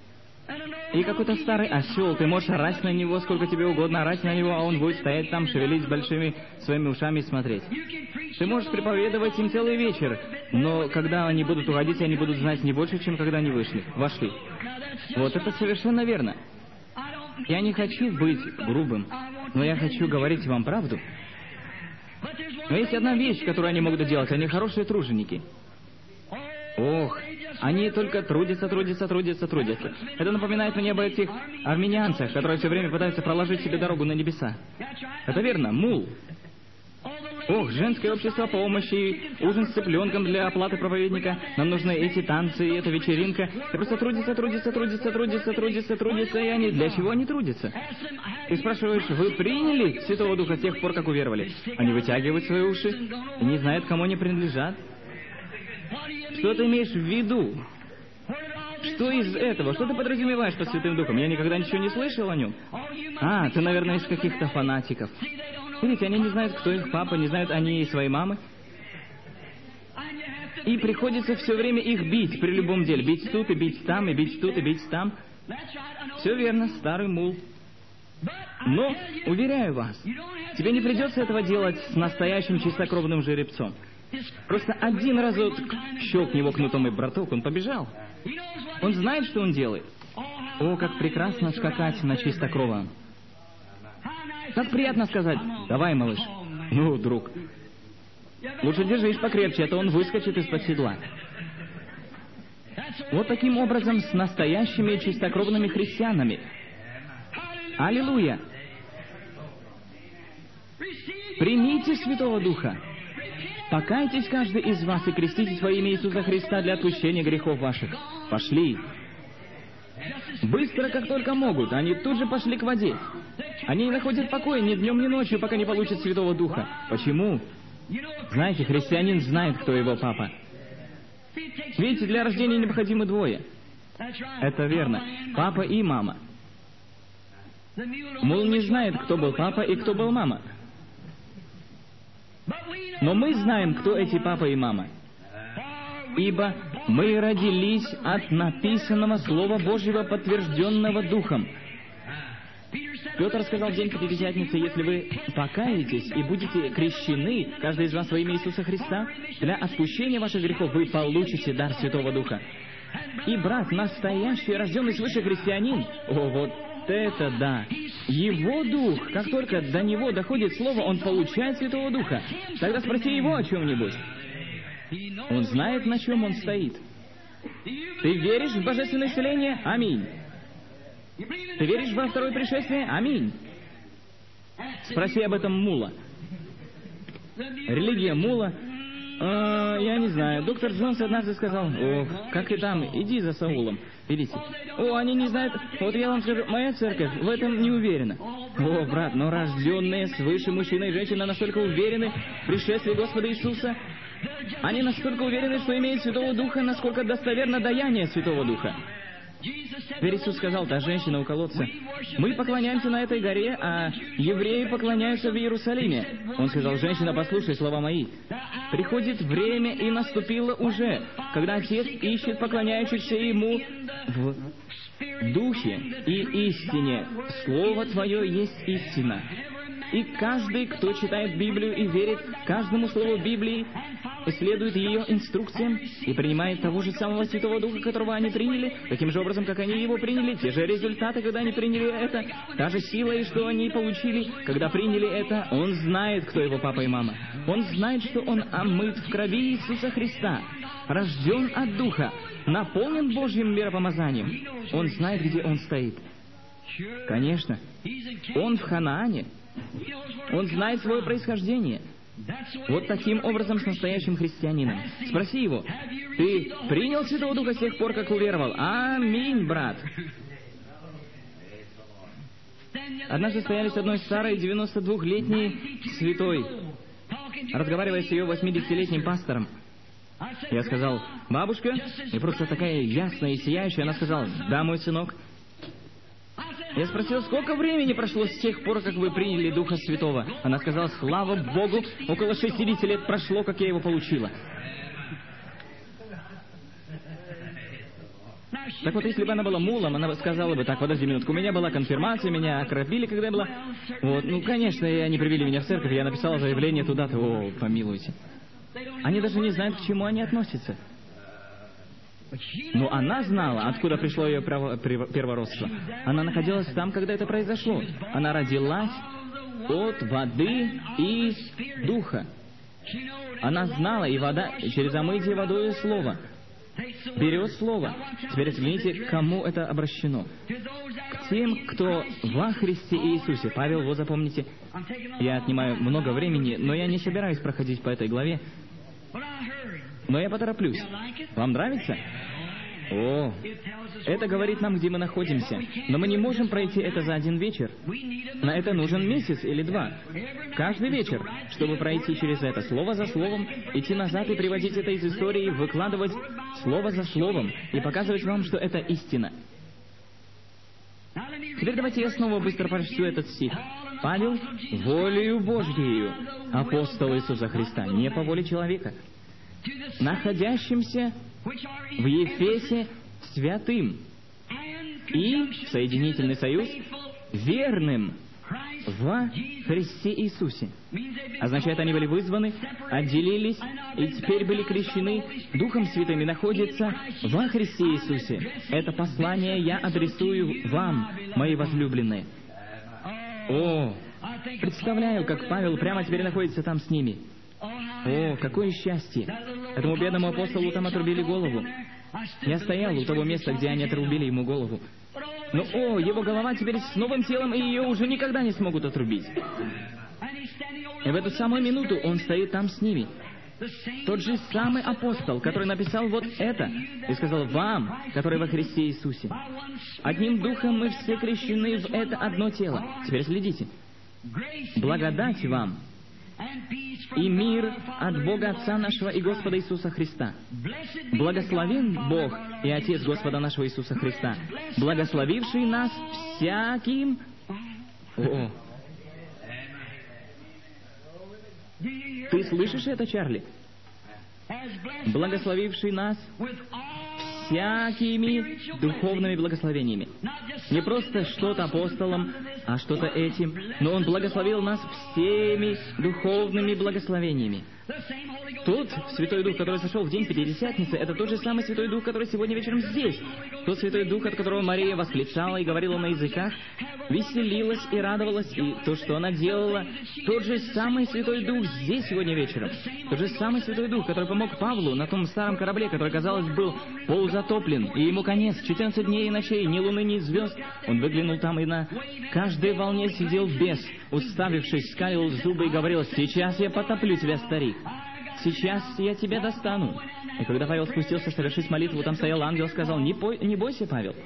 И какой-то старый осел, ты можешь орать на него, сколько тебе угодно орать на него, а он будет стоять там, шевелить большими своими ушами и смотреть. Ты можешь проповедовать им целый вечер, но когда они будут уходить, они будут знать не больше, чем когда они вышли, вошли. Вот это совершенно верно. Я не хочу быть грубым, но я хочу говорить вам правду. Но есть одна вещь, которую они могут делать. Они хорошие труженики. Ох, они только трудятся, трудятся, трудятся, трудятся. Это напоминает мне об этих армянианцах, которые все время пытаются проложить себе дорогу на небеса. Это верно, мул. Ох, женское общество помощи, ужин с цыпленком для оплаты проповедника. Нам нужны эти танцы, и эта вечеринка. И просто трудятся, трудятся, трудятся, трудятся, трудятся, трудятся, и они... Для чего они трудятся? Ты спрашиваешь, вы приняли Святого Духа с тех пор, как уверовали? Они вытягивают свои уши и не знают, кому они принадлежат. Что ты имеешь в виду? Что из этого? Что ты подразумеваешь под Святым Духом? Я никогда ничего не слышал о нем. А, ты, наверное, из каких-то фанатиков. Видите, они не знают, кто их папа, не знают они и своей мамы. И приходится все время их бить при любом деле. Бить тут и бить там, и бить тут и бить там. Все верно, старый мул. Но, уверяю вас, тебе не придется этого делать с настоящим чистокровным жеребцом. Просто один разок щелкни его кнутом, и браток, он побежал. Он знает, что он делает. О, как прекрасно скакать на чистокровном. Как приятно сказать, давай, малыш. Ну, друг, лучше держись покрепче, а то он выскочит из-под седла. Вот таким образом с настоящими чистокровными христианами. Аллилуйя! Примите Святого Духа. Покайтесь каждый из вас и креститесь во имя Иисуса Христа для отпущения грехов ваших. Пошли. Быстро, как только могут, они тут же пошли к воде. Они не находят покоя ни днем, ни ночью, пока не получат Святого Духа. Почему? Знаете, христианин знает, кто его папа. Видите, для рождения необходимы двое. Это верно. Папа и мама. Мул не знает, кто был папа и кто был мама. Но мы знаем, кто эти папа и мама. Ибо мы родились от написанного Слова Божьего, подтвержденного Духом. Петр сказал в день Пятидесятницы: если вы покаетесь и будете крещены, каждый из вас во имя Иисуса Христа, для отпущения ваших грехов вы получите дар Святого Духа. И брат, настоящий, рожденный свыше христианин, о, вот это да! Его дух, как только до него доходит слово, он получает Святого Духа. Тогда спроси его о чем-нибудь. Он знает, на чем он стоит. Ты веришь в божественное исцеление? Аминь. Ты веришь во второе пришествие? Аминь. Спроси об этом мула. Религия мула? А, я не знаю. Доктор Джонс однажды сказал: ох, как и там, иди за Саулом. Видите? О, они не знают. Вот я вам скажу, моя церковь в этом не уверена. О, брат, но рожденные свыше мужчина и женщина настолько уверены в пришествии Господа Иисуса. Они настолько уверены, что имеют Святого Духа, насколько достоверно даяние Святого Духа. Теперь Иисус сказал: та женщина у колодца: мы поклоняемся на этой горе, а евреи поклоняются в Иерусалиме. Он сказал: женщина, послушай слова мои. Приходит время, и наступило уже, когда Отец ищет поклоняющихся Ему в Духе и истине. Слово Твое есть истина. И каждый, кто читает Библию и верит каждому слову Библии, следует ее инструкциям и принимает того же самого Святого Духа, которого они приняли, таким же образом, как они его приняли, те же результаты, когда они приняли это, та же сила, и что они получили, когда приняли это. Он знает, кто его папа и мама. Он знает, что он омыт в крови Иисуса Христа, рожден от Духа, наполнен Божьим миропомазанием. Он знает, где он стоит. Конечно, он в Ханаане. Он знает свое происхождение. Вот таким образом с настоящим христианином. Спроси его: ты принял Святого Духа с тех пор, как уверовал? Аминь, брат. Однажды стояли с одной старой девяносто двухлетней святой, разговаривая с ее восьмидесятилетним пастором. Я сказал: бабушка, и просто такая ясная и сияющая, она сказала: да, мой сынок. Я спросил: сколько времени прошло с тех пор, как вы приняли Духа Святого? Она сказала: слава Богу, около шестидесяти лет прошло, как я его получила. Так вот, если бы она была мулом, она бы сказала бы: так, подожди минутку, у меня была конфирмация, меня окропили, когда я была... Вот, ну, конечно, они привели меня в церковь, я написала заявление туда-то. О, помилуйте. Они даже не знают, к чему они относятся. Но она знала, откуда пришло ее право, первородство. Она находилась там, когда это произошло. Она родилась от воды и духа. Она знала, и вода, и через омытие водой и слово. Берет слово. Теперь взгляните, к кому это обращено. К тем, кто во Христе Иисусе. Павел, вот запомните, я отнимаю много времени, но я не собираюсь проходить по этой главе. Но я потороплюсь. Вам нравится? О, это говорит нам, где мы находимся. Но мы не можем пройти это за один вечер. На это нужен месяц или два. Каждый вечер, чтобы пройти через это, слово за словом, идти назад и приводить это из истории, выкладывать слово за словом и показывать вам, что это истина. Теперь давайте я снова быстро прочту этот стих. Павел, волею Божьею, апостол Иисуса Христа, не по воле человека, находящимся в Ефесе святым и соединительный союз верным во Христе Иисусе. Означает, они были вызваны, отделились и теперь были крещены Духом Святым и находятся во Христе Иисусе. Это послание я адресую вам, мои возлюбленные. О, представляю, как Павел прямо теперь находится там с ними. О, какое счастье! Этому бедному апостолу там отрубили голову. Я стоял у того места, где они отрубили ему голову. Но, о, его голова теперь с новым телом, и ее уже никогда не смогут отрубить. И в эту самую минуту он стоит там с ними. Тот же самый апостол, который написал вот это, и сказал: вам, которые во Христе Иисусе, одним духом мы все крещены в это одно тело. Теперь следите. Благодать вам и мир от Бога Отца нашего и Господа Иисуса Христа. Благословен Бог и Отец Господа нашего Иисуса Христа, благословивший нас всяким... О! Ты слышишь это, Чарли? Благословивший нас всякими духовными благословениями. Не просто что-то апостолом, а что-то этим, но Он благословил нас всеми духовными благословениями. Тот Святой Дух, который сошел в день Пятидесятницы, это тот же самый Святой Дух, который сегодня вечером здесь. Тот Святой Дух, от которого Мария восклицала и говорила на языках, веселилась и радовалась, и то, что она делала, тот же самый Святой Дух здесь сегодня вечером. Тот же самый Святой Дух, который помог Павлу на том старом корабле, который, казалось, был полузатоплен, и ему конец, четырнадцать дней и ночей, ни луны, ни звезд. Он выглянул там, и на каждой волне сидел бес, уставившись, скалил зубы и говорил: «Сейчас я потоплю тебя, старик. Сейчас я тебя достану». И когда Павел спустился совершить молитву, там стоял ангел, сказал: «Не, пой, не бойся, Павел.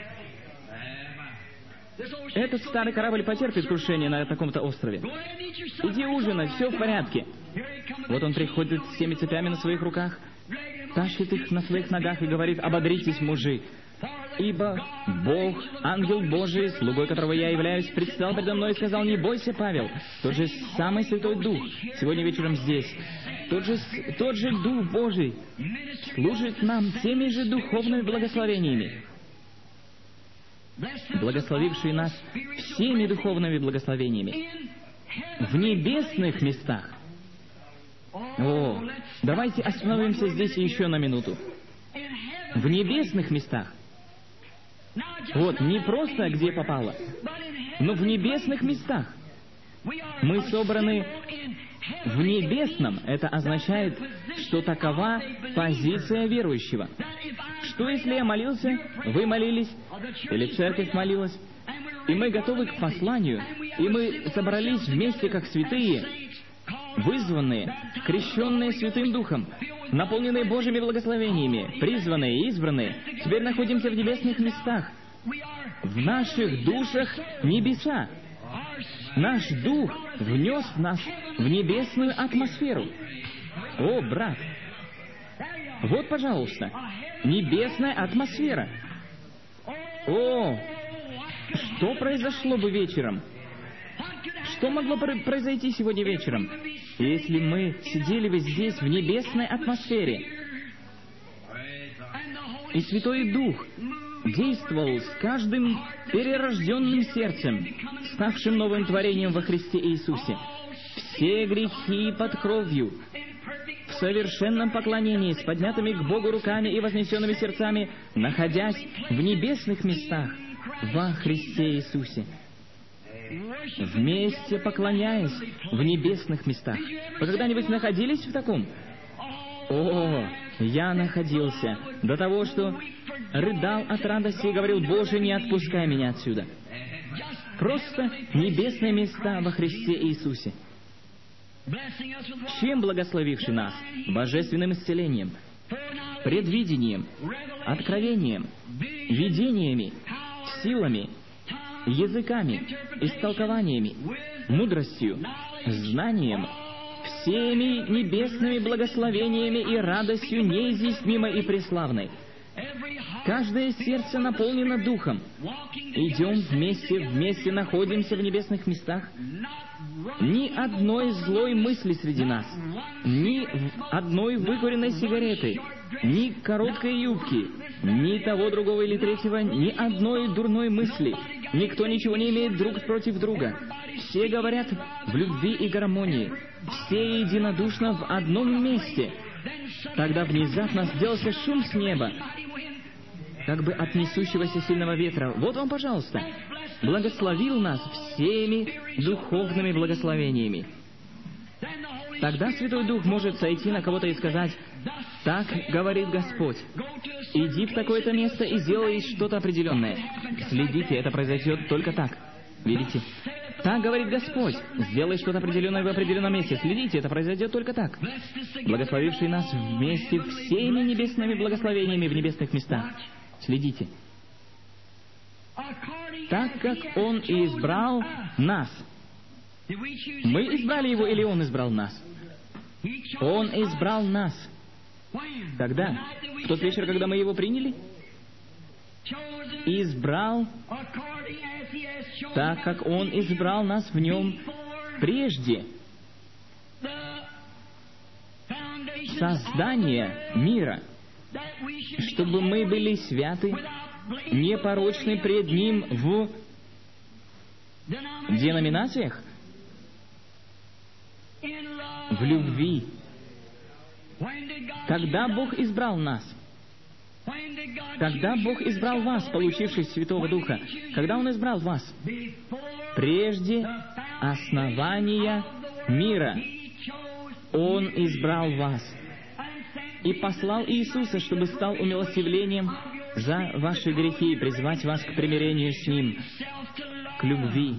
Этот старый корабль потерпит крушение на таком-то острове. Иди ужинать, все в порядке». Вот он приходит с теми цепями на своих руках, тащит их на своих ногах и говорит: «Ободритесь, мужи, ибо Бог, ангел Божий, слугой которого я являюсь, предстал передо мной и сказал: не бойся, Павел». Тот же самый Святой Дух сегодня вечером здесь. Тот же, тот же Дух Божий служит нам теми же духовными благословениями, благословивший нас всеми духовными благословениями в небесных местах. О, давайте остановимся здесь еще на минуту. В небесных местах. Вот, не просто где попало, но в небесных местах. Мы собраны в небесном. Это означает, что такова позиция верующего. Что если я молился, вы молились, или церковь молилась, и мы готовы к посланию, и мы собрались вместе как святые, вызванные, крещенные Святым Духом, наполненные Божьими благословениями, призванные и избранные, теперь находимся в небесных местах. В наших душах небеса. Наш Дух внес нас в небесную атмосферу. О, брат! Вот, пожалуйста, небесная атмосфера. О, что произошло бы вечером? Что могло произойти сегодня вечером, если мы сидели бы здесь в небесной атмосфере, и Святой Дух действовал с каждым перерожденным сердцем, ставшим новым творением во Христе Иисусе? Все грехи под кровью, в совершенном поклонении, с поднятыми к Богу руками и вознесенными сердцами, находясь в небесных местах во Христе Иисусе. Вместе поклоняясь в небесных местах. Вы когда-нибудь находились в таком? О, я находился до того, что рыдал от радости и говорил: «Боже, не отпускай меня отсюда». Просто небесные места во Христе Иисусе. Чем благословивший нас? Божественным исцелением, предвидением, откровением, видениями, силами, языками, истолкованиями, мудростью, знанием, всеми небесными благословениями и радостью неизъяснимой и преславной. Каждое сердце наполнено Духом. Идем вместе, вместе находимся в небесных местах. Ни одной злой мысли среди нас, ни одной выкуренной сигареты, ни короткой юбки, ни того, другого или третьего, ни одной дурной мысли. Никто ничего не имеет друг против друга. Все говорят в любви и гармонии. Все единодушно в одном месте. Тогда внезапно сделался шум с неба, как бы от несущегося сильного ветра. Вот он, пожалуйста, благословил нас всеми духовными благословениями. Тогда Святой Дух может сойти на кого-то и сказать: «Так говорит Господь, иди в такое-то место и сделай что-то определенное». Следите, это произойдет только так. Видите? «Так говорит Господь, сделай что-то определенное в определенном месте». Следите, это произойдет только так. Благословивший нас вместе всеми небесными благословениями в небесных местах. Следите. Так как Он и избрал нас. Мы избрали Его или Он избрал нас? Он избрал нас. Когда? В тот вечер, когда мы Его приняли? Избрал, так как Он избрал нас в Нем прежде создания мира, чтобы мы были святы непорочны пред Ним в деноминациях? В любви. Когда Бог избрал нас? Когда Бог избрал вас, получивший Святого Духа? Когда Он избрал вас? Прежде основания мира Он избрал вас и послал Иисуса, чтобы стал умилостивлением за ваши грехи и призвать вас к примирению с Ним, к любви.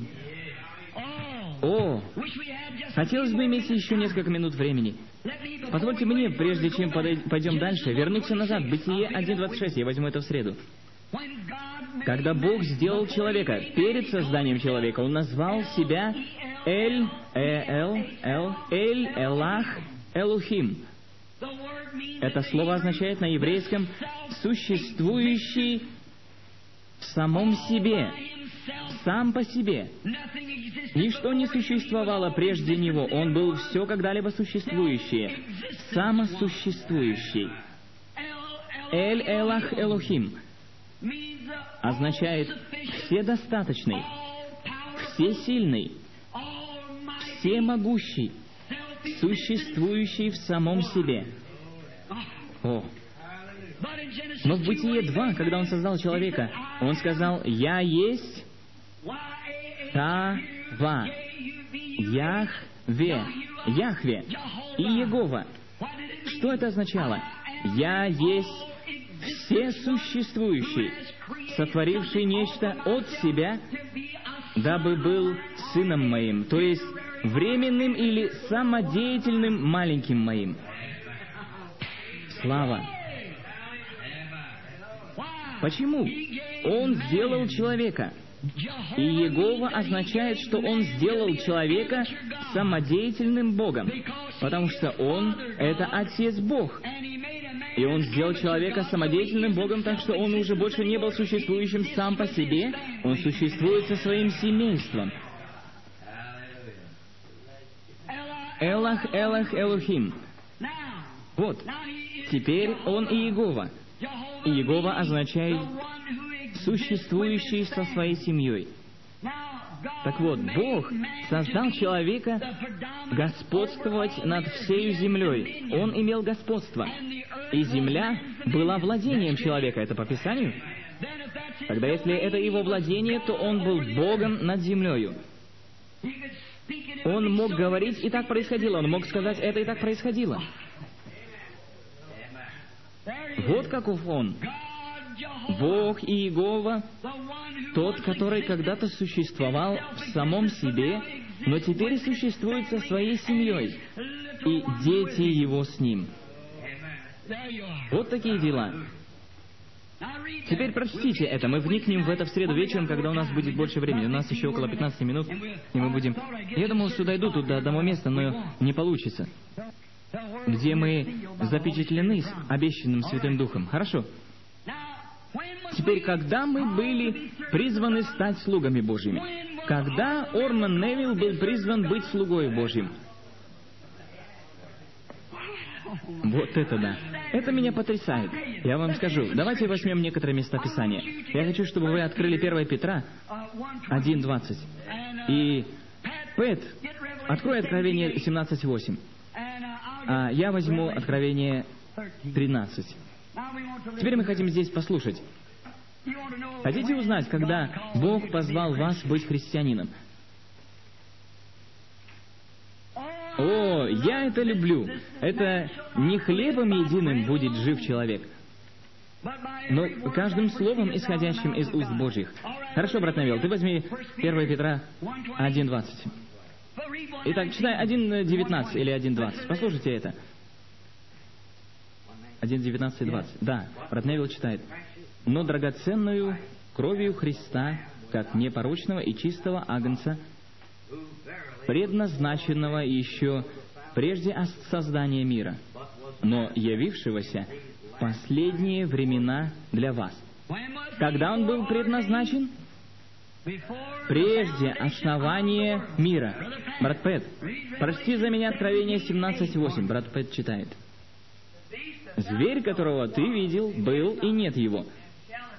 О, хотелось бы иметь еще несколько минут времени. Позвольте мне, прежде чем пойдем дальше, вернуться назад. Бытие один двадцать шесть, я возьму это в среду. Когда Бог сделал человека, перед созданием человека, Он назвал себя Эль, Э-Эл, Эл, Эль, Элах, Элухим. Это слово означает на еврейском «существующий в самом себе», сам по себе. Ничто не существовало прежде Него. Он был все когда-либо существующее, самосуществующий. Эль, Элах, Элохим означает «вседостаточный», «всесильный», «всемогущий», «существующий в самом себе». О! Но в Бытие два, когда Он создал человека, Он сказал «Я есть Тава, Яхве, Яхве и Егова». Что это означало? «Я есть всесуществующий, сотворивший нечто от себя, дабы был сыном моим», то есть временным или самодеятельным маленьким моим. Слава! Почему? Он сделал человека. И Егова означает, что Он сделал человека самодеятельным Богом, потому что Он — это Отец Бог. И Он сделал человека самодеятельным Богом, так что он уже больше не был существующим сам по себе, он существует со своим семейством. Элах, Элах, Элохим. Вот, теперь Он и Егова. И Егова означает «существующий со своей семьей». Так вот, Бог создал человека господствовать над всею землей. Он имел господство. И земля была владением человека. Это по Писанию? Тогда, если это его владение, то он был Богом над землею. Он мог говорить, и так происходило. Он мог сказать, это и так происходило. Вот каков Он. Бог и Иегова, тот, который когда-то существовал в самом себе, но теперь существует со своей семьей, и дети Его с Ним. Вот такие дела. Теперь прочтите это. Мы вникнем в это в среду вечером, когда у нас будет больше времени. У нас еще около пятнадцати минут, и мы будем... Я думал, что дойду тут до одного места, но не получится. Где мы запечатлены с обещанным Святым Духом. Хорошо. Теперь, когда мы были призваны стать слугами Божьими? Когда Орман Невилл был призван быть слугой Божьим? Вот это да. Это меня потрясает. Я вам скажу. Давайте возьмем некоторые места Писания. Я хочу, чтобы вы открыли первое Петра один двадцать. И Пэт, открой Откровение семнадцать восемь. А я возьму Откровение тринадцать. Теперь мы хотим здесь послушать. Хотите узнать, когда Бог позвал вас быть христианином? О, я это люблю. Это не хлебом единым будет жив человек, но каждым словом, исходящим из уст Божьих. Хорошо, брат Невилл, ты возьми первое Петра один двадцать. Итак, читай один девятнадцать или один двадцать. Послушайте это. один девятнадцать и двадцать. Да, брат Невилл читает. «Но драгоценную кровью Христа, как непорочного и чистого агнца, предназначенного еще прежде создания мира, но явившегося в последние времена для вас». Когда он был предназначен? Прежде основания мира. Брат Пэт, прочти за меня Откровение семнадцать восемь. Брат Пэт читает. «Зверь, которого ты видел, был, и нет его.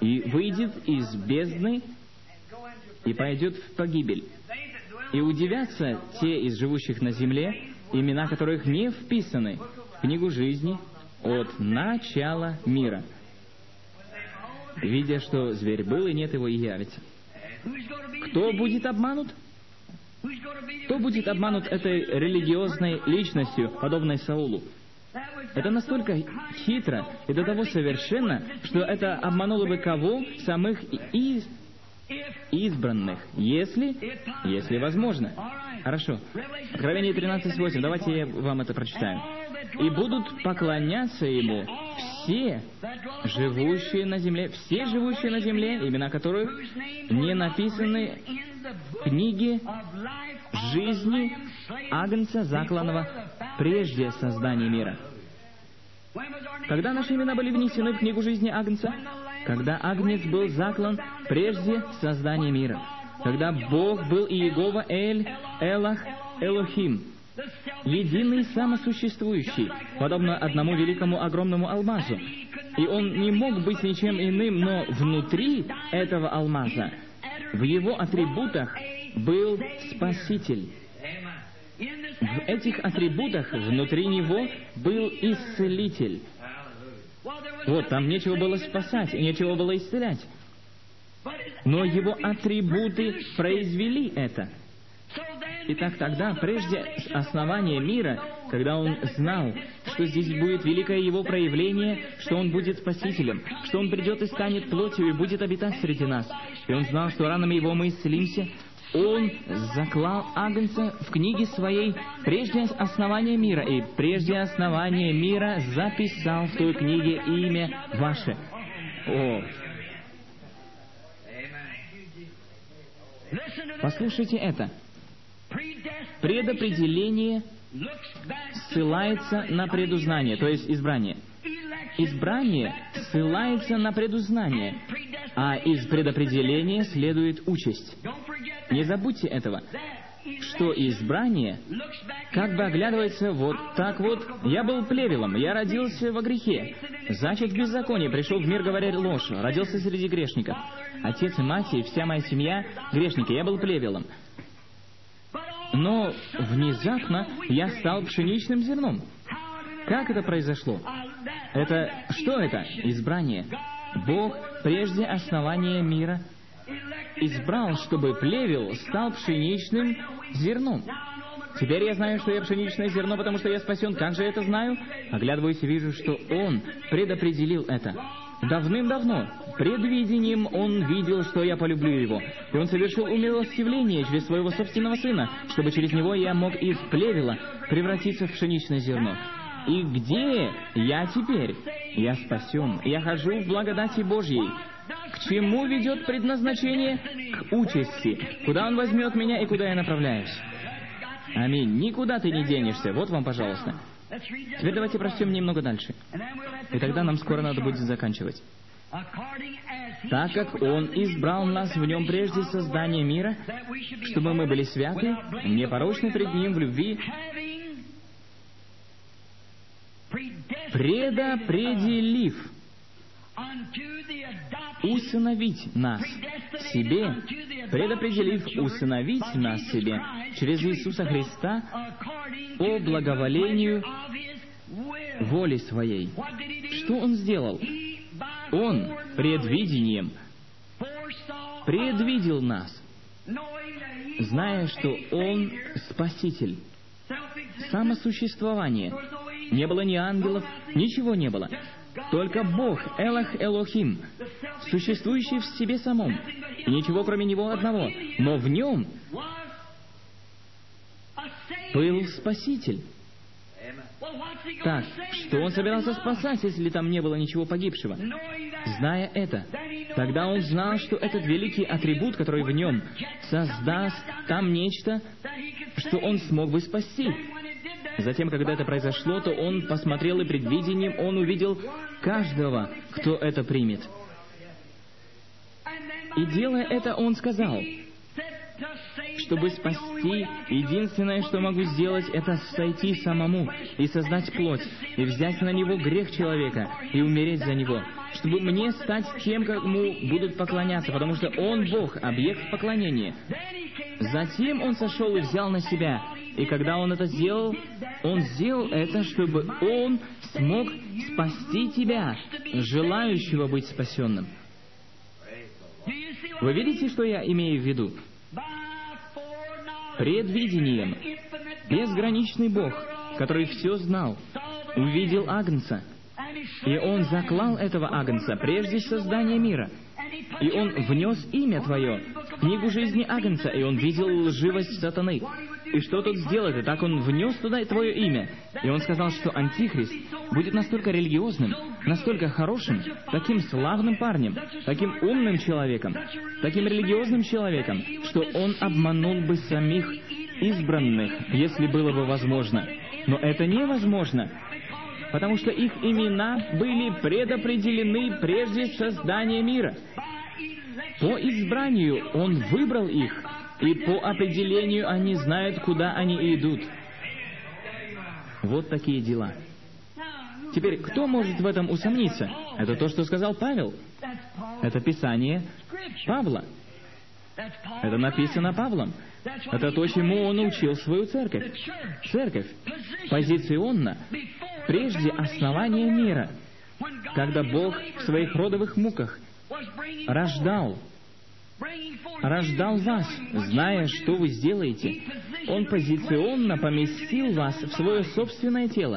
и выйдет из бездны и пойдет в погибель. И удивятся те из живущих на земле, имена которых не вписаны в книгу жизни от начала мира, видя, что зверь был, и нет его, и явится. Кто будет обманут? Кто будет обманут этой религиозной личностью, подобной Саулу? Это настолько хитро и до того совершенно, что это обмануло бы кого? Самых из... избранных, если, если возможно. Хорошо. Откровение тринадцать восемь. Давайте я вам это прочитаю. «И будут поклоняться Ему все живущие на земле, все живущие на земле, имена которых не написаны в книге жизни Агнца закланного прежде создания мира». Когда наши имена были внесены в книгу жизни Агнца? Когда Агнец был заклан прежде создания мира. Когда Бог был Иегова Эль, Элах, Элохим, единый самосуществующий, подобно одному великому огромному алмазу. И Он не мог быть ничем иным, но внутри этого алмаза, в Его атрибутах, был Спаситель. В этих атрибутах внутри Него был Исцелитель. Вот, там нечего было спасать, и нечего было исцелять. Но Его атрибуты произвели это. Итак, тогда, прежде основания мира, когда Он знал, что здесь будет великое Его проявление, что Он будет Спасителем, что Он придет и станет плотью и будет обитать среди нас, и Он знал, что ранами Его мы исцелимся, Он заклал Агнца в книге Своей прежде основания мира, и прежде основания мира записал в той книге имя ваше. О! Послушайте это. Предопределение ссылается на предузнание, то есть избрание. Избрание ссылается на предузнание, а из предопределения следует участь. Не забудьте этого, что избрание как бы оглядывается вот так вот. Я был плевелом, я родился во грехе, зачат в беззаконии, пришел в мир, говоря ложь, родился среди грешников. Отец и мать и вся моя семья грешники, я был плевелом. Но внезапно я стал пшеничным зерном. Как это произошло? Это что это? Избрание. Бог прежде основания мира избрал, чтобы плевел стал пшеничным зерном. Теперь я знаю, что я пшеничное зерно, потому что я спасен. Как же я это знаю? Оглядываюсь и вижу, что Он предопределил это. Давным-давно, предвидением Он видел, что я полюблю Его. И Он совершил умилостивление через Своего собственного Сына, чтобы через Него я мог из плевела превратиться в пшеничное зерно. И где я теперь? Я спасен. Я хожу в благодати Божьей. К чему ведет предназначение? К участи. Куда Он возьмет меня и куда я направляюсь? Аминь. Никуда ты не денешься. Вот вам, пожалуйста. Теперь давайте прочтем немного дальше. И тогда нам скоро надо будет заканчивать. «Так как Он избрал нас в Нем прежде создания мира, чтобы мы были святы, непорочны пред Ним в любви, предопределив усыновить нас себе, предопределив усыновить нас себе через Иисуса Христа по благоволению воли Своей». Что Он сделал? Он предвидением предвидел нас, зная, что Он Спаситель. Самосуществование. Не было ни ангелов, ничего не было. Только Бог, Элах Элохим, существующий в себе самом. И ничего, кроме Него одного. Но в Нем был Спаситель. Так, что Он собирался спасать, если там не было ничего погибшего? Зная это, тогда Он знал, что этот великий атрибут, который в Нем, создаст там нечто, что Он смог бы спасти. Затем, когда это произошло, то Он посмотрел, и предвидением Он увидел каждого, кто это примет. И делая это, Он сказал: чтобы спасти, единственное, что могу сделать, это сойти самому и создать плоть, и взять на него грех человека, и умереть за него. чтобы мне стать тем, кому будут поклоняться, потому что Он Бог, объект поклонения. Затем Он сошел и взял на себя. И когда Он это сделал, Он сделал это, чтобы Он смог спасти тебя, желающего быть спасенным. Вы видите, что я имею в виду? Предвидением безграничный Бог, который все знал, увидел Агнца, и Он заклал этого Агнца прежде создания мира. И Он внес имя Твое в книгу жизни Агнца, и Он видел лживость сатаны. И что тут сделать? И так Он внес туда Твое имя. И Он сказал, что Антихрист будет настолько религиозным, настолько хорошим, таким славным парнем, таким умным человеком, таким религиозным человеком, что он обманул бы самих избранных, если было бы возможно. Но это невозможно, потому что их имена были предопределены прежде создания мира. По избранию Он выбрал их, и по определению они знают, куда они идут. Вот такие дела. Теперь, кто может в этом усомниться? Это то, что сказал Павел. Это Писание Павла. Это написано Павлом. Это то, чему он учил свою церковь. Церковь позиционно, прежде основания мира, когда Бог в своих родовых муках рождал, рождал вас, зная, что вы сделаете, Он позиционно поместил вас в свое собственное тело.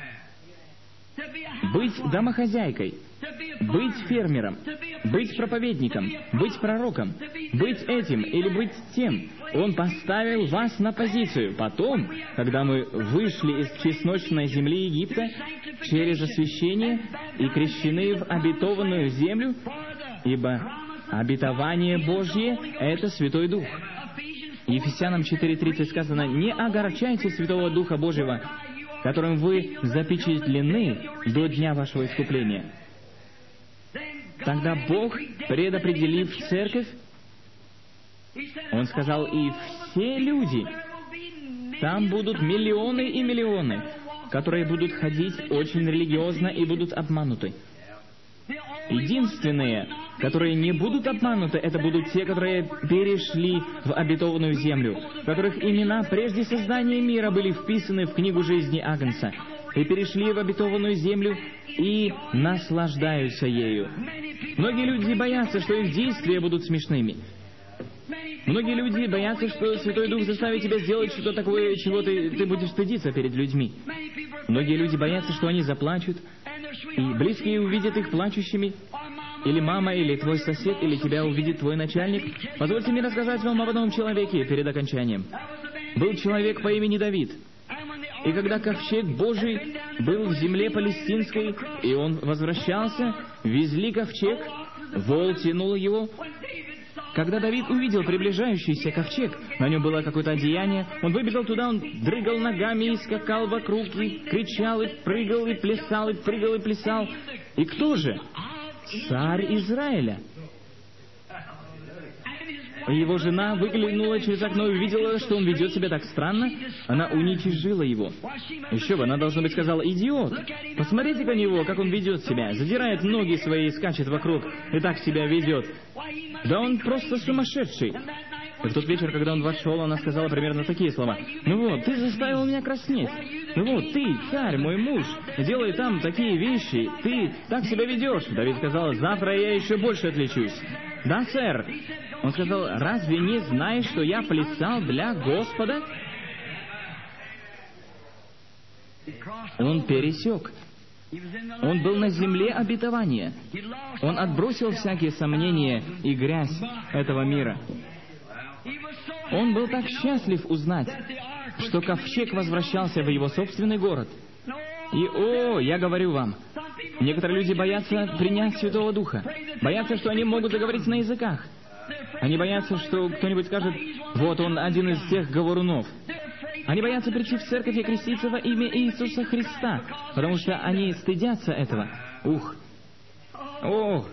Быть домохозяйкой, быть фермером, быть проповедником, быть пророком, быть этим или быть тем. Он поставил вас на позицию. Потом, когда мы вышли из чесночной земли Египта через освящение и крещены в обетованную землю, ибо обетование Божье — это Святой Дух. Ефесянам четыре тридцать сказано: «Не огорчайте Святого Духа Божьего, которым вы запечатлены до дня вашего искупления». Тогда Бог, предопределив церковь, Он сказал: «И все люди, там будут миллионы и миллионы, которые будут ходить очень религиозно и будут обмануты. Единственные, которые не будут обмануты, это будут те, которые перешли в обетованную землю, которых имена прежде создания мира были вписаны в книгу жизни Агнца, и перешли в обетованную землю и наслаждаются ею». Многие люди боятся, что их действия будут смешными. Многие люди боятся, что Святой Дух заставит тебя сделать что-то такое, чего ты, ты будешь стыдиться перед людьми. Многие люди боятся, что они заплачут, и близкие увидят их плачущими, или мама, или твой сосед, или тебя увидит твой начальник. Позвольте мне рассказать вам об одном человеке перед окончанием. Был человек по имени Давид. И когда ковчег Божий был в земле палестинской, и он возвращался, везли ковчег, вол тянул его. Когда Давид увидел приближающийся ковчег, на нем было какое-то одеяние, он выбежал туда, он дрыгал ногами и скакал вокруг, и кричал, и прыгал, и плясал, и прыгал, и плясал. И кто же? Царь Израиля. Его жена выглянула через окно и увидела, что он ведет себя так странно. Она уничижила его. Еще бы, она, должно быть, сказала: «Идиот! Посмотрите-ка на него, как он ведет себя. Задирает ноги свои и скачет вокруг, и так себя ведет. Да он просто сумасшедший!» И в тот вечер, когда он вошел, она сказала примерно такие слова: «Ну вот, ты заставил меня краснеть. Ну вот, ты, царь, мой муж, делай там такие вещи, ты так себя ведешь». Давид сказал: «Завтра я еще больше отличусь». «Да, сэр». Он сказал: «Разве не знаешь, что я плясал для Господа?» Он пересек. Он был на земле обетования. Он отбросил всякие сомнения и грязь этого мира. Он был так счастлив узнать, что ковчег возвращался в его собственный город. И, о, я говорю вам, некоторые люди боятся принять Святого Духа, боятся, что они могут заговорить на языках. Они боятся, что кто-нибудь скажет: «Вот он, один из тех говорунов». Они боятся прийти в церковь и креститься во имя Иисуса Христа, потому что они стыдятся этого. Ух! Ох!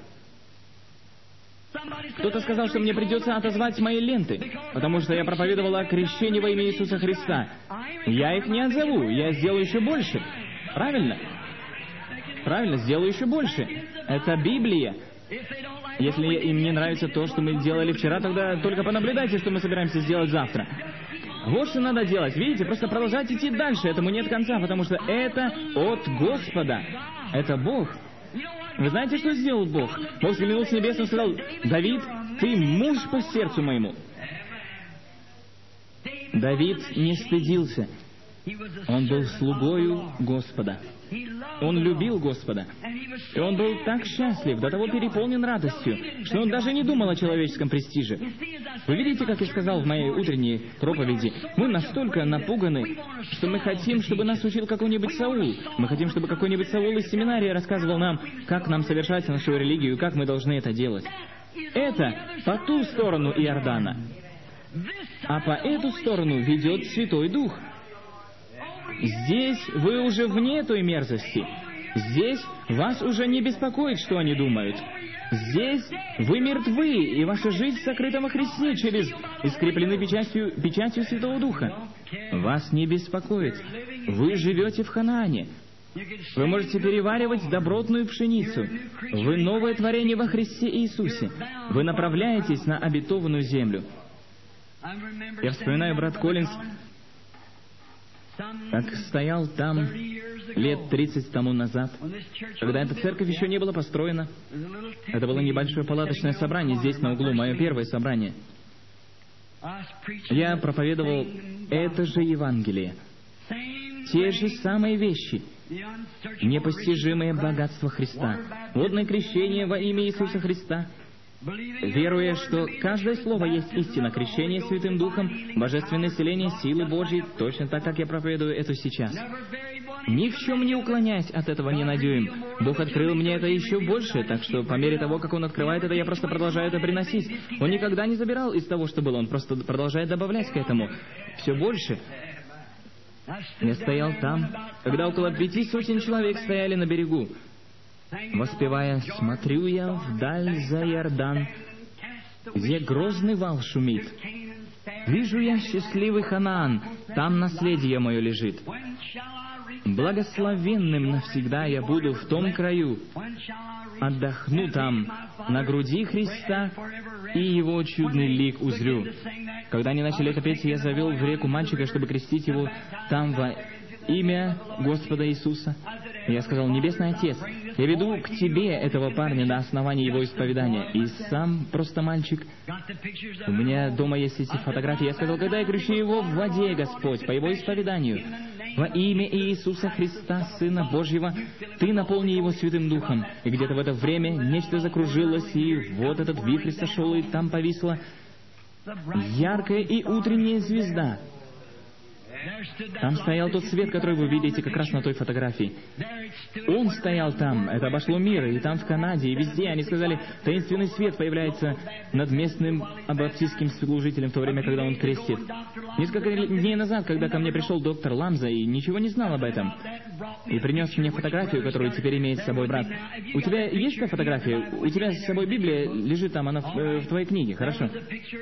Кто-то сказал, что мне придется отозвать мои ленты, потому что я проповедовал о крещении во имя Иисуса Христа. Я их не отзову, я сделаю еще больше. Правильно? Правильно, сделаю еще больше. Это Библия. Если им не нравится то, что мы делали вчера, тогда только понаблюдайте, что мы собираемся сделать завтра. Вот что надо делать. Видите, просто продолжать идти дальше. Этому нет конца, потому что это от Господа. Это Бог. Вы знаете, что сделал Бог? Бог взглянул с небес и сказал: «Давид, ты муж по сердцу моему». Давид не стыдился. Он был слугою Господа. Он любил Господа. И он был так счастлив, до того переполнен радостью, что он даже не думал о человеческом престиже. Вы видите, как я сказал в моей утренней проповеди, мы настолько напуганы, что мы хотим, чтобы нас учил какой-нибудь Саул. Мы хотим, чтобы какой-нибудь Саул из семинарии рассказывал нам, как нам совершать нашу религию, как мы должны это делать. Это по ту сторону Иордана. А по эту сторону ведет Святой Дух. Здесь вы уже вне той мерзости. Здесь вас уже не беспокоит, что они думают. Здесь вы мертвы, и ваша жизнь сокрыта во Христе через искреплены печатью, печатью Святого Духа. Вас не беспокоит. Вы живете в Ханаане. Вы можете переваривать добротную пшеницу. Вы новое творение во Христе Иисусе. Вы направляетесь на обетованную землю. Я вспоминаю, брат Коллинз, как стоял там лет тридцать тому назад, когда эта церковь еще не была построена. Это было небольшое палаточное собрание здесь, на углу, мое первое собрание. Я проповедовал это же Евангелие, те же самые вещи, непостижимое богатство Христа, водное крещение во имя Иисуса Христа, веруя, что каждое слово есть истина, крещение Святым Духом, божественное исцеление силы Божьей, точно так, как я проповедую это сейчас. Ни в чем не уклоняясь от этого ни на дюйм. Бог открыл мне это еще больше, так что по мере того, как Он открывает это, я просто продолжаю это приносить. Он никогда не забирал из того, что было, Он просто продолжает добавлять к этому все больше. Я стоял там, когда около пяти сотен человек стояли на берегу, воспевая: «Смотрю я вдаль за Иордан, где грозный вал шумит. Вижу я счастливый Ханаан, там наследие мое лежит. Благословенным навсегда я буду в том краю. Отдохну там, на груди Христа, и Его чудный лик узрю». Когда они начали это петь, я завел в реку мальчика, чтобы крестить его там во имя Господа Иисуса. И я сказал: «Небесный Отец, я веду к Тебе этого парня на основании его исповедания». И сам просто мальчик. У меня дома есть эти фотографии. Я сказал: «Когда я крещу его в воде, Господь, по его исповеданию, во имя Иисуса Христа, Сына Божьего, Ты наполни его Святым Духом». И где-то в это время нечто закружилось, и вот этот вихрь сошел, и там повисла яркая и утренняя звезда. Там стоял тот свет, который вы видите как раз на той фотографии. Он стоял там, это обошло мир, и там в Канаде, и везде. Они сказали: таинственный свет появляется над местным баптистским служителем в то время, когда он крестит. Несколько дней назад, когда ко мне пришел доктор Ламза и ничего не знал об этом, и принес мне фотографию, которую теперь имеет с собой брат. У тебя есть эта фотография? У тебя с собой Библия лежит там, она в, э, в твоей книге, хорошо?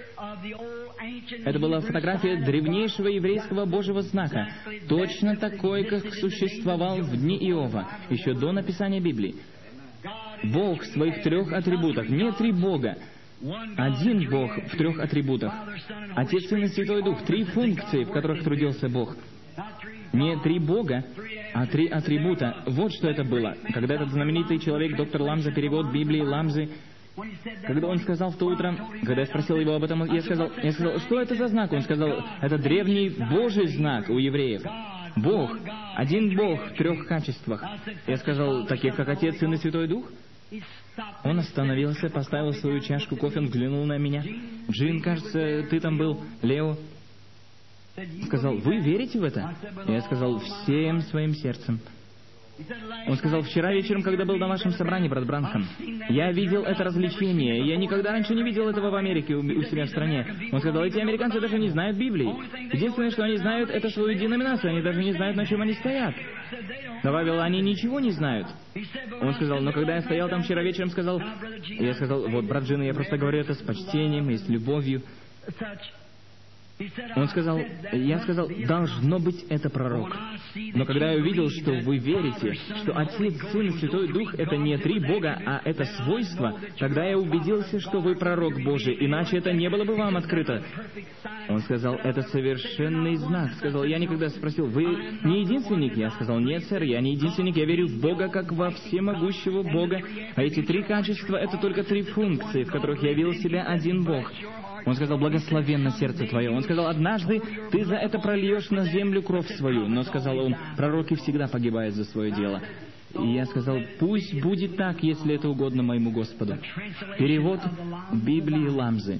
Это была фотография древнейшего еврейского Божьего знака, точно такой, как существовал в дни Иова, еще до написания Библии. Бог в своих трех атрибутах, не три Бога, один Бог в трех атрибутах. Отец, Сын и Святой Дух, три функции, в которых трудился Бог. Не три Бога, а три атрибута. Вот что это было. Когда этот знаменитый человек, доктор Ламза, перевод Библии Ламзы, когда он сказал в то утро, когда я спросил его об этом, я сказал, я сказал, что это за знак? Он сказал: это древний Божий знак у евреев. Бог, один Бог в трех качествах. Я сказал: таких, как Отец, Сын и Святой Дух? Он остановился, поставил свою чашку кофе, он взглянул на меня. Джин, кажется, ты там был, Лео. Сказал: вы верите в это? Я сказал: всем своим сердцем. Он сказал: вчера вечером, когда был на вашем собрании, брат Бранхам, я видел это развлечение. Я никогда раньше не видел этого в Америке, у, у себя в стране. Он сказал: эти американцы даже не знают Библии. Единственное, что они знают, это свою деноминацию. Они даже не знают, на чем они стоят. Добавил: они ничего не знают. Он сказал: но когда я стоял там вчера вечером, сказал, я сказал: вот, брат Джин, я просто говорю это с почтением и с любовью. Он сказал, я сказал, должно быть это пророк. Но когда я увидел, что вы верите, что Отец, Сын и Святой Дух — это не три Бога, а это свойство, тогда я убедился, что вы пророк Божий, иначе это не было бы вам открыто. Он сказал, это совершенный знак. Сказал, я никогда спросил, вы не единственник? Я сказал, нет, сэр, я не единственник, я верю в Бога, как во всемогущего Бога. А эти три качества — это только три функции, в которых явил себя один Бог. Он сказал, благословенно сердце твое. Он сказал, однажды ты за это прольешь на землю кровь свою. Но, сказал он, пророки всегда погибают за свое дело. И я сказал, пусть будет так, если это угодно моему Господу. Перевод Библии Ламзы.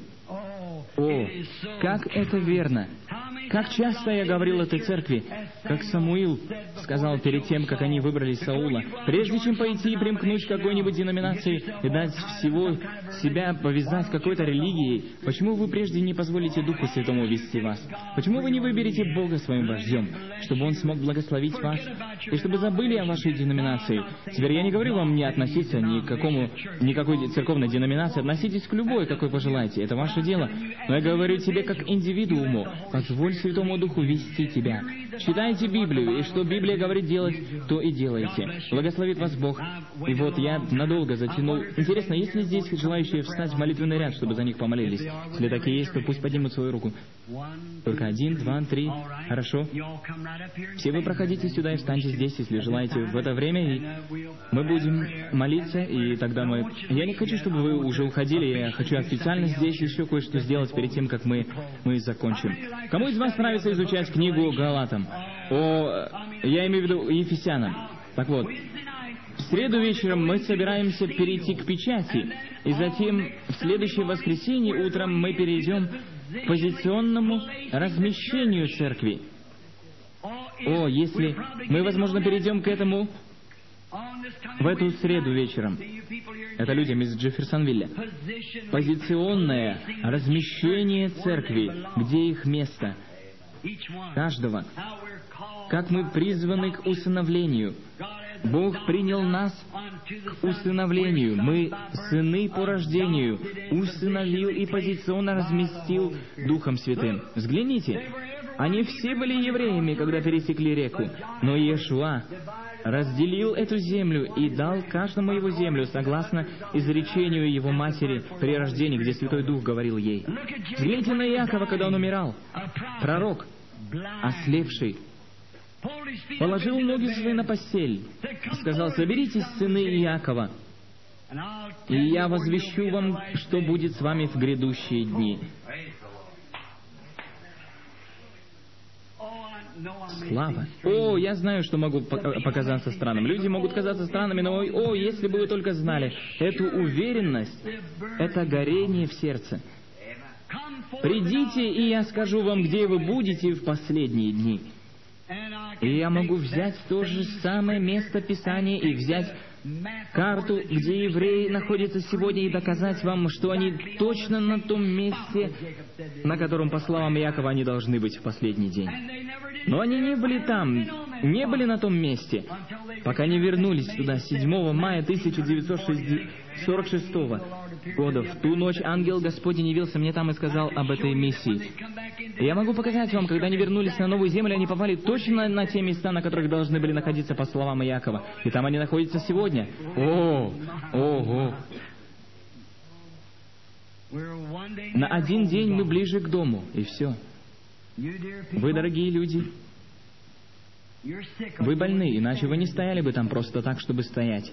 О, как это верно! Как часто я говорил этой церкви, как Самуил сказал перед тем, как они выбрали Саула, прежде чем пойти и примкнуть к какой-нибудь деноминации и дать всего себя повязать какой-то религией, почему вы прежде не позволите Духу Святому вести вас? Почему вы не выберете Бога своим вождем, чтобы Он смог благословить вас, и чтобы забыли о вашей деноминации? Теперь я не говорю вам не относиться ни к какому, никакой церковной деноминации, относитесь к любой, какой пожелаете, это ваше дело. Но я говорю тебе как индивидууму, позволь Святому Духу вести тебя. Читайте Библию, и что Библия говорит делать, то и делайте. Благословит вас Бог. И вот я надолго затянул. Интересно, есть ли здесь желающие встать в молитвенный ряд, чтобы за них помолились? Если такие есть, то пусть поднимут свою руку. Только один, два, три. Хорошо. Все вы проходите сюда и встаньте здесь, если желаете, в это время, и мы будем молиться, и тогда мы... Я не хочу, чтобы вы уже уходили, я хочу официально здесь еще кое-что сделать перед тем, как мы, мы закончим. Кому из вас нравится изучать книгу Галатам? О, я имею в виду Ефесянам. Так вот, в среду вечером мы собираемся перейти к печати, и затем в следующее воскресенье утром мы перейдем к позиционному размещению церкви. О, если мы, возможно, перейдем к этому в эту среду вечером. Это людям из Джефферсонвилля. Позиционное размещение церкви, где их место. Каждого. Как мы призваны к усыновлению. Бог принял нас к усыновлению. Мы сыны по рождению. Усыновил и позиционно разместил Духом Святым. Взгляните. Они все были евреями, когда пересекли реку. Но Иешуа разделил эту землю и дал каждому его землю, согласно изречению его матери при рождении, где Святой Дух говорил ей. Взгляните на Иакова, когда он умирал. Пророк, ослепший, положил ноги свои на постель и сказал, соберитесь, сыны Иакова, и я возвещу вам, что будет с вами в грядущие дни. Слава. О, я знаю, что могу показаться странным. Люди могут казаться странными, но о, если бы вы только знали, эту уверенность, это горение в сердце. Придите, и я скажу вам, где вы будете в последние дни. И я могу взять то же самое место Писания и взять карту, где евреи находятся сегодня, и доказать вам, что они точно на том месте, на котором, по словам Иакова, они должны быть в последний день. Но они не были там, не были на том месте, пока не вернулись туда седьмого мая тысяча девятьсот сорок шестого года. В ту ночь ангел Господень явился мне там и сказал об этой миссии. И я могу показать вам, когда они вернулись на новую землю, они попали точно на те места, на которых должны были находиться, по словам Иакова. И там они находятся сегодня. О, ого! На один день мы ближе к дому, и все. Вы, дорогие люди, вы больны, иначе вы не стояли бы там просто так, чтобы стоять.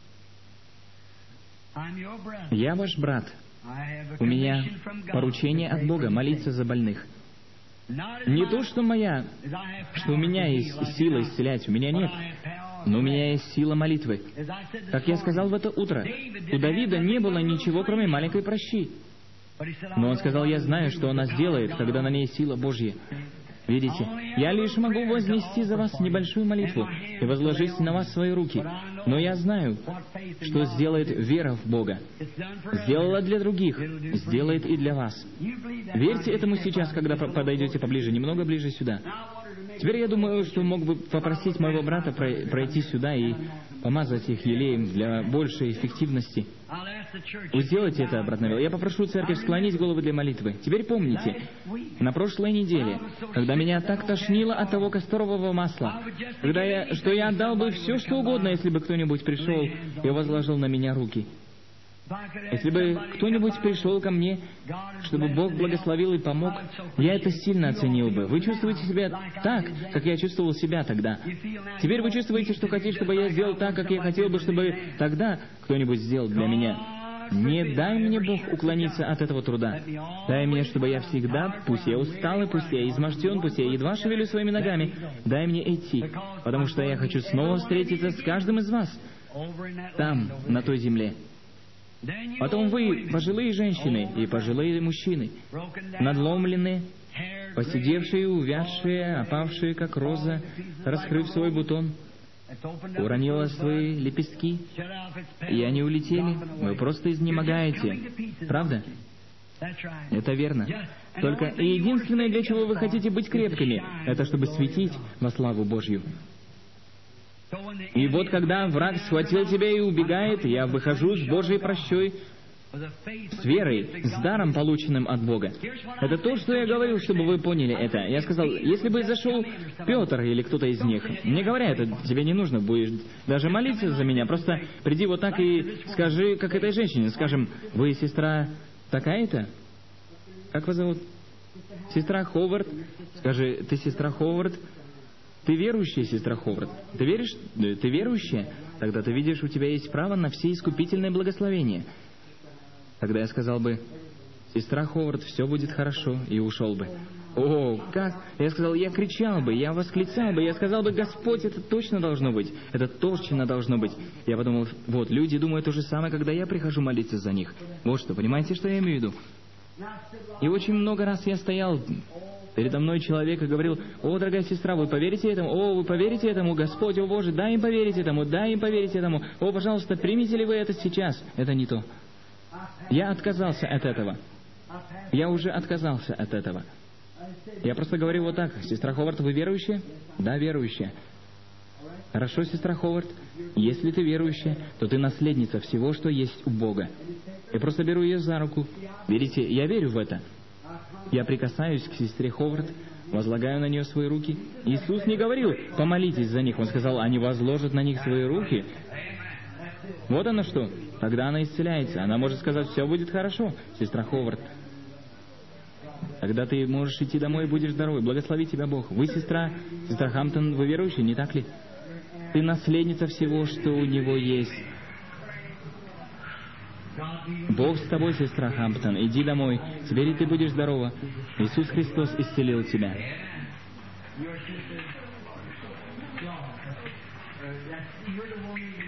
Я ваш брат. У меня поручение от Бога молиться за больных. Не то, что моя, что у меня есть сила исцелять, у меня нет. Но у меня есть сила молитвы. Как я сказал в это утро, у Давида не было ничего, кроме маленькой пращи. Но он сказал, я знаю, что она сделает, когда на ней сила Божья. Видите, я лишь могу вознести за вас небольшую молитву и возложить на вас свои руки. Но я знаю, что сделает вера в Бога. Сделала для других, сделает и для вас. Верьте этому сейчас, когда подойдете поближе, немного ближе сюда. Теперь я думаю, что мог бы попросить моего брата пройти сюда и помазать их елеем для большей эффективности. Вы сделайте это, брат Невилл. Я попрошу церковь склонить головы для молитвы. Теперь помните, на прошлой неделе, когда меня так тошнило от того касторового масла, когда я, что я отдал бы все, что угодно, если бы кто-нибудь пришел и возложил на меня руки. Если бы кто-нибудь пришел ко мне, чтобы Бог благословил и помог, я это сильно оценил бы. Вы чувствуете себя так, как я чувствовал себя тогда. Теперь вы чувствуете, что хотите, чтобы я сделал так, как я хотел бы, чтобы тогда кто-нибудь сделал для меня. Не дай мне, Бог, уклониться от этого труда. Дай мне, чтобы я всегда, пусть я устал, и пусть я изможден, пусть я едва шевелю своими ногами, дай мне идти, потому что я хочу снова встретиться с каждым из вас там, на той земле. Потом вы, пожилые женщины и пожилые мужчины, надломленные, посидевшие, увядшие, опавшие, как роза, раскрыв свой бутон, уронила свои лепестки, и они улетели. Вы просто изнемогаете. Правда? Это верно. Только и единственное, для чего вы хотите быть крепкими, это чтобы светить во славу Божью. И вот когда враг схватил тебя и убегает, я выхожу с Божьей прощой, с верой, с даром, полученным от Бога. Это то, что я говорил, чтобы вы поняли это. Я сказал, если бы зашел Петр или кто-то из них, мне говорят, тебе не нужно будет даже молиться за меня, просто приди вот так и скажи, как этой женщине, скажем, вы сестра такая-то? Как вас зовут? Сестра Ховард? Скажи, ты сестра Ховард? Ты верующая, сестра Ховард? Ты веришь? Ты верующая? Тогда ты видишь, у тебя есть право на все искупительные благословения. Тогда я сказал бы, сестра Ховард, все будет хорошо, и ушел бы. О, как? Я сказал, я кричал бы, я восклицал бы, я сказал бы, Господь, это точно должно быть, это точно должно быть. Я подумал, вот, люди думают то же самое, когда я прихожу молиться за них. Вот что, понимаете, что я имею в виду? И очень много раз я стоял... Передо мной человек и говорил, о, дорогая сестра, вы поверите этому? О, вы поверите этому? Господь, о Боже, дай им поверить этому, дай им поверить этому. О, пожалуйста, примите ли вы это сейчас? Это не то. Я отказался от этого. Я уже отказался от этого. Я просто говорю вот так, сестра Ховард, вы верующая? Да, верующая. Хорошо, сестра Ховард, если ты верующая, то ты наследница всего, что есть у Бога. Я просто беру ее за руку. Видите, я верю в это. Я прикасаюсь к сестре Ховард, возлагаю на нее свои руки. Иисус не говорил, помолитесь за них. Он сказал, они возложат на них свои руки. Вот оно что. Тогда она исцеляется. Она может сказать, все будет хорошо, сестра Ховард. Тогда ты можешь идти домой и будешь здоровой. Благослови тебя Бог. Вы, сестра, сестра Хамптон, вы верующая, не так ли? Ты наследница всего, что у него есть. Бог с тобой, сестра Хамптон. Иди домой. Теперь и ты будешь здорова. Иисус Христос исцелил тебя. You're the one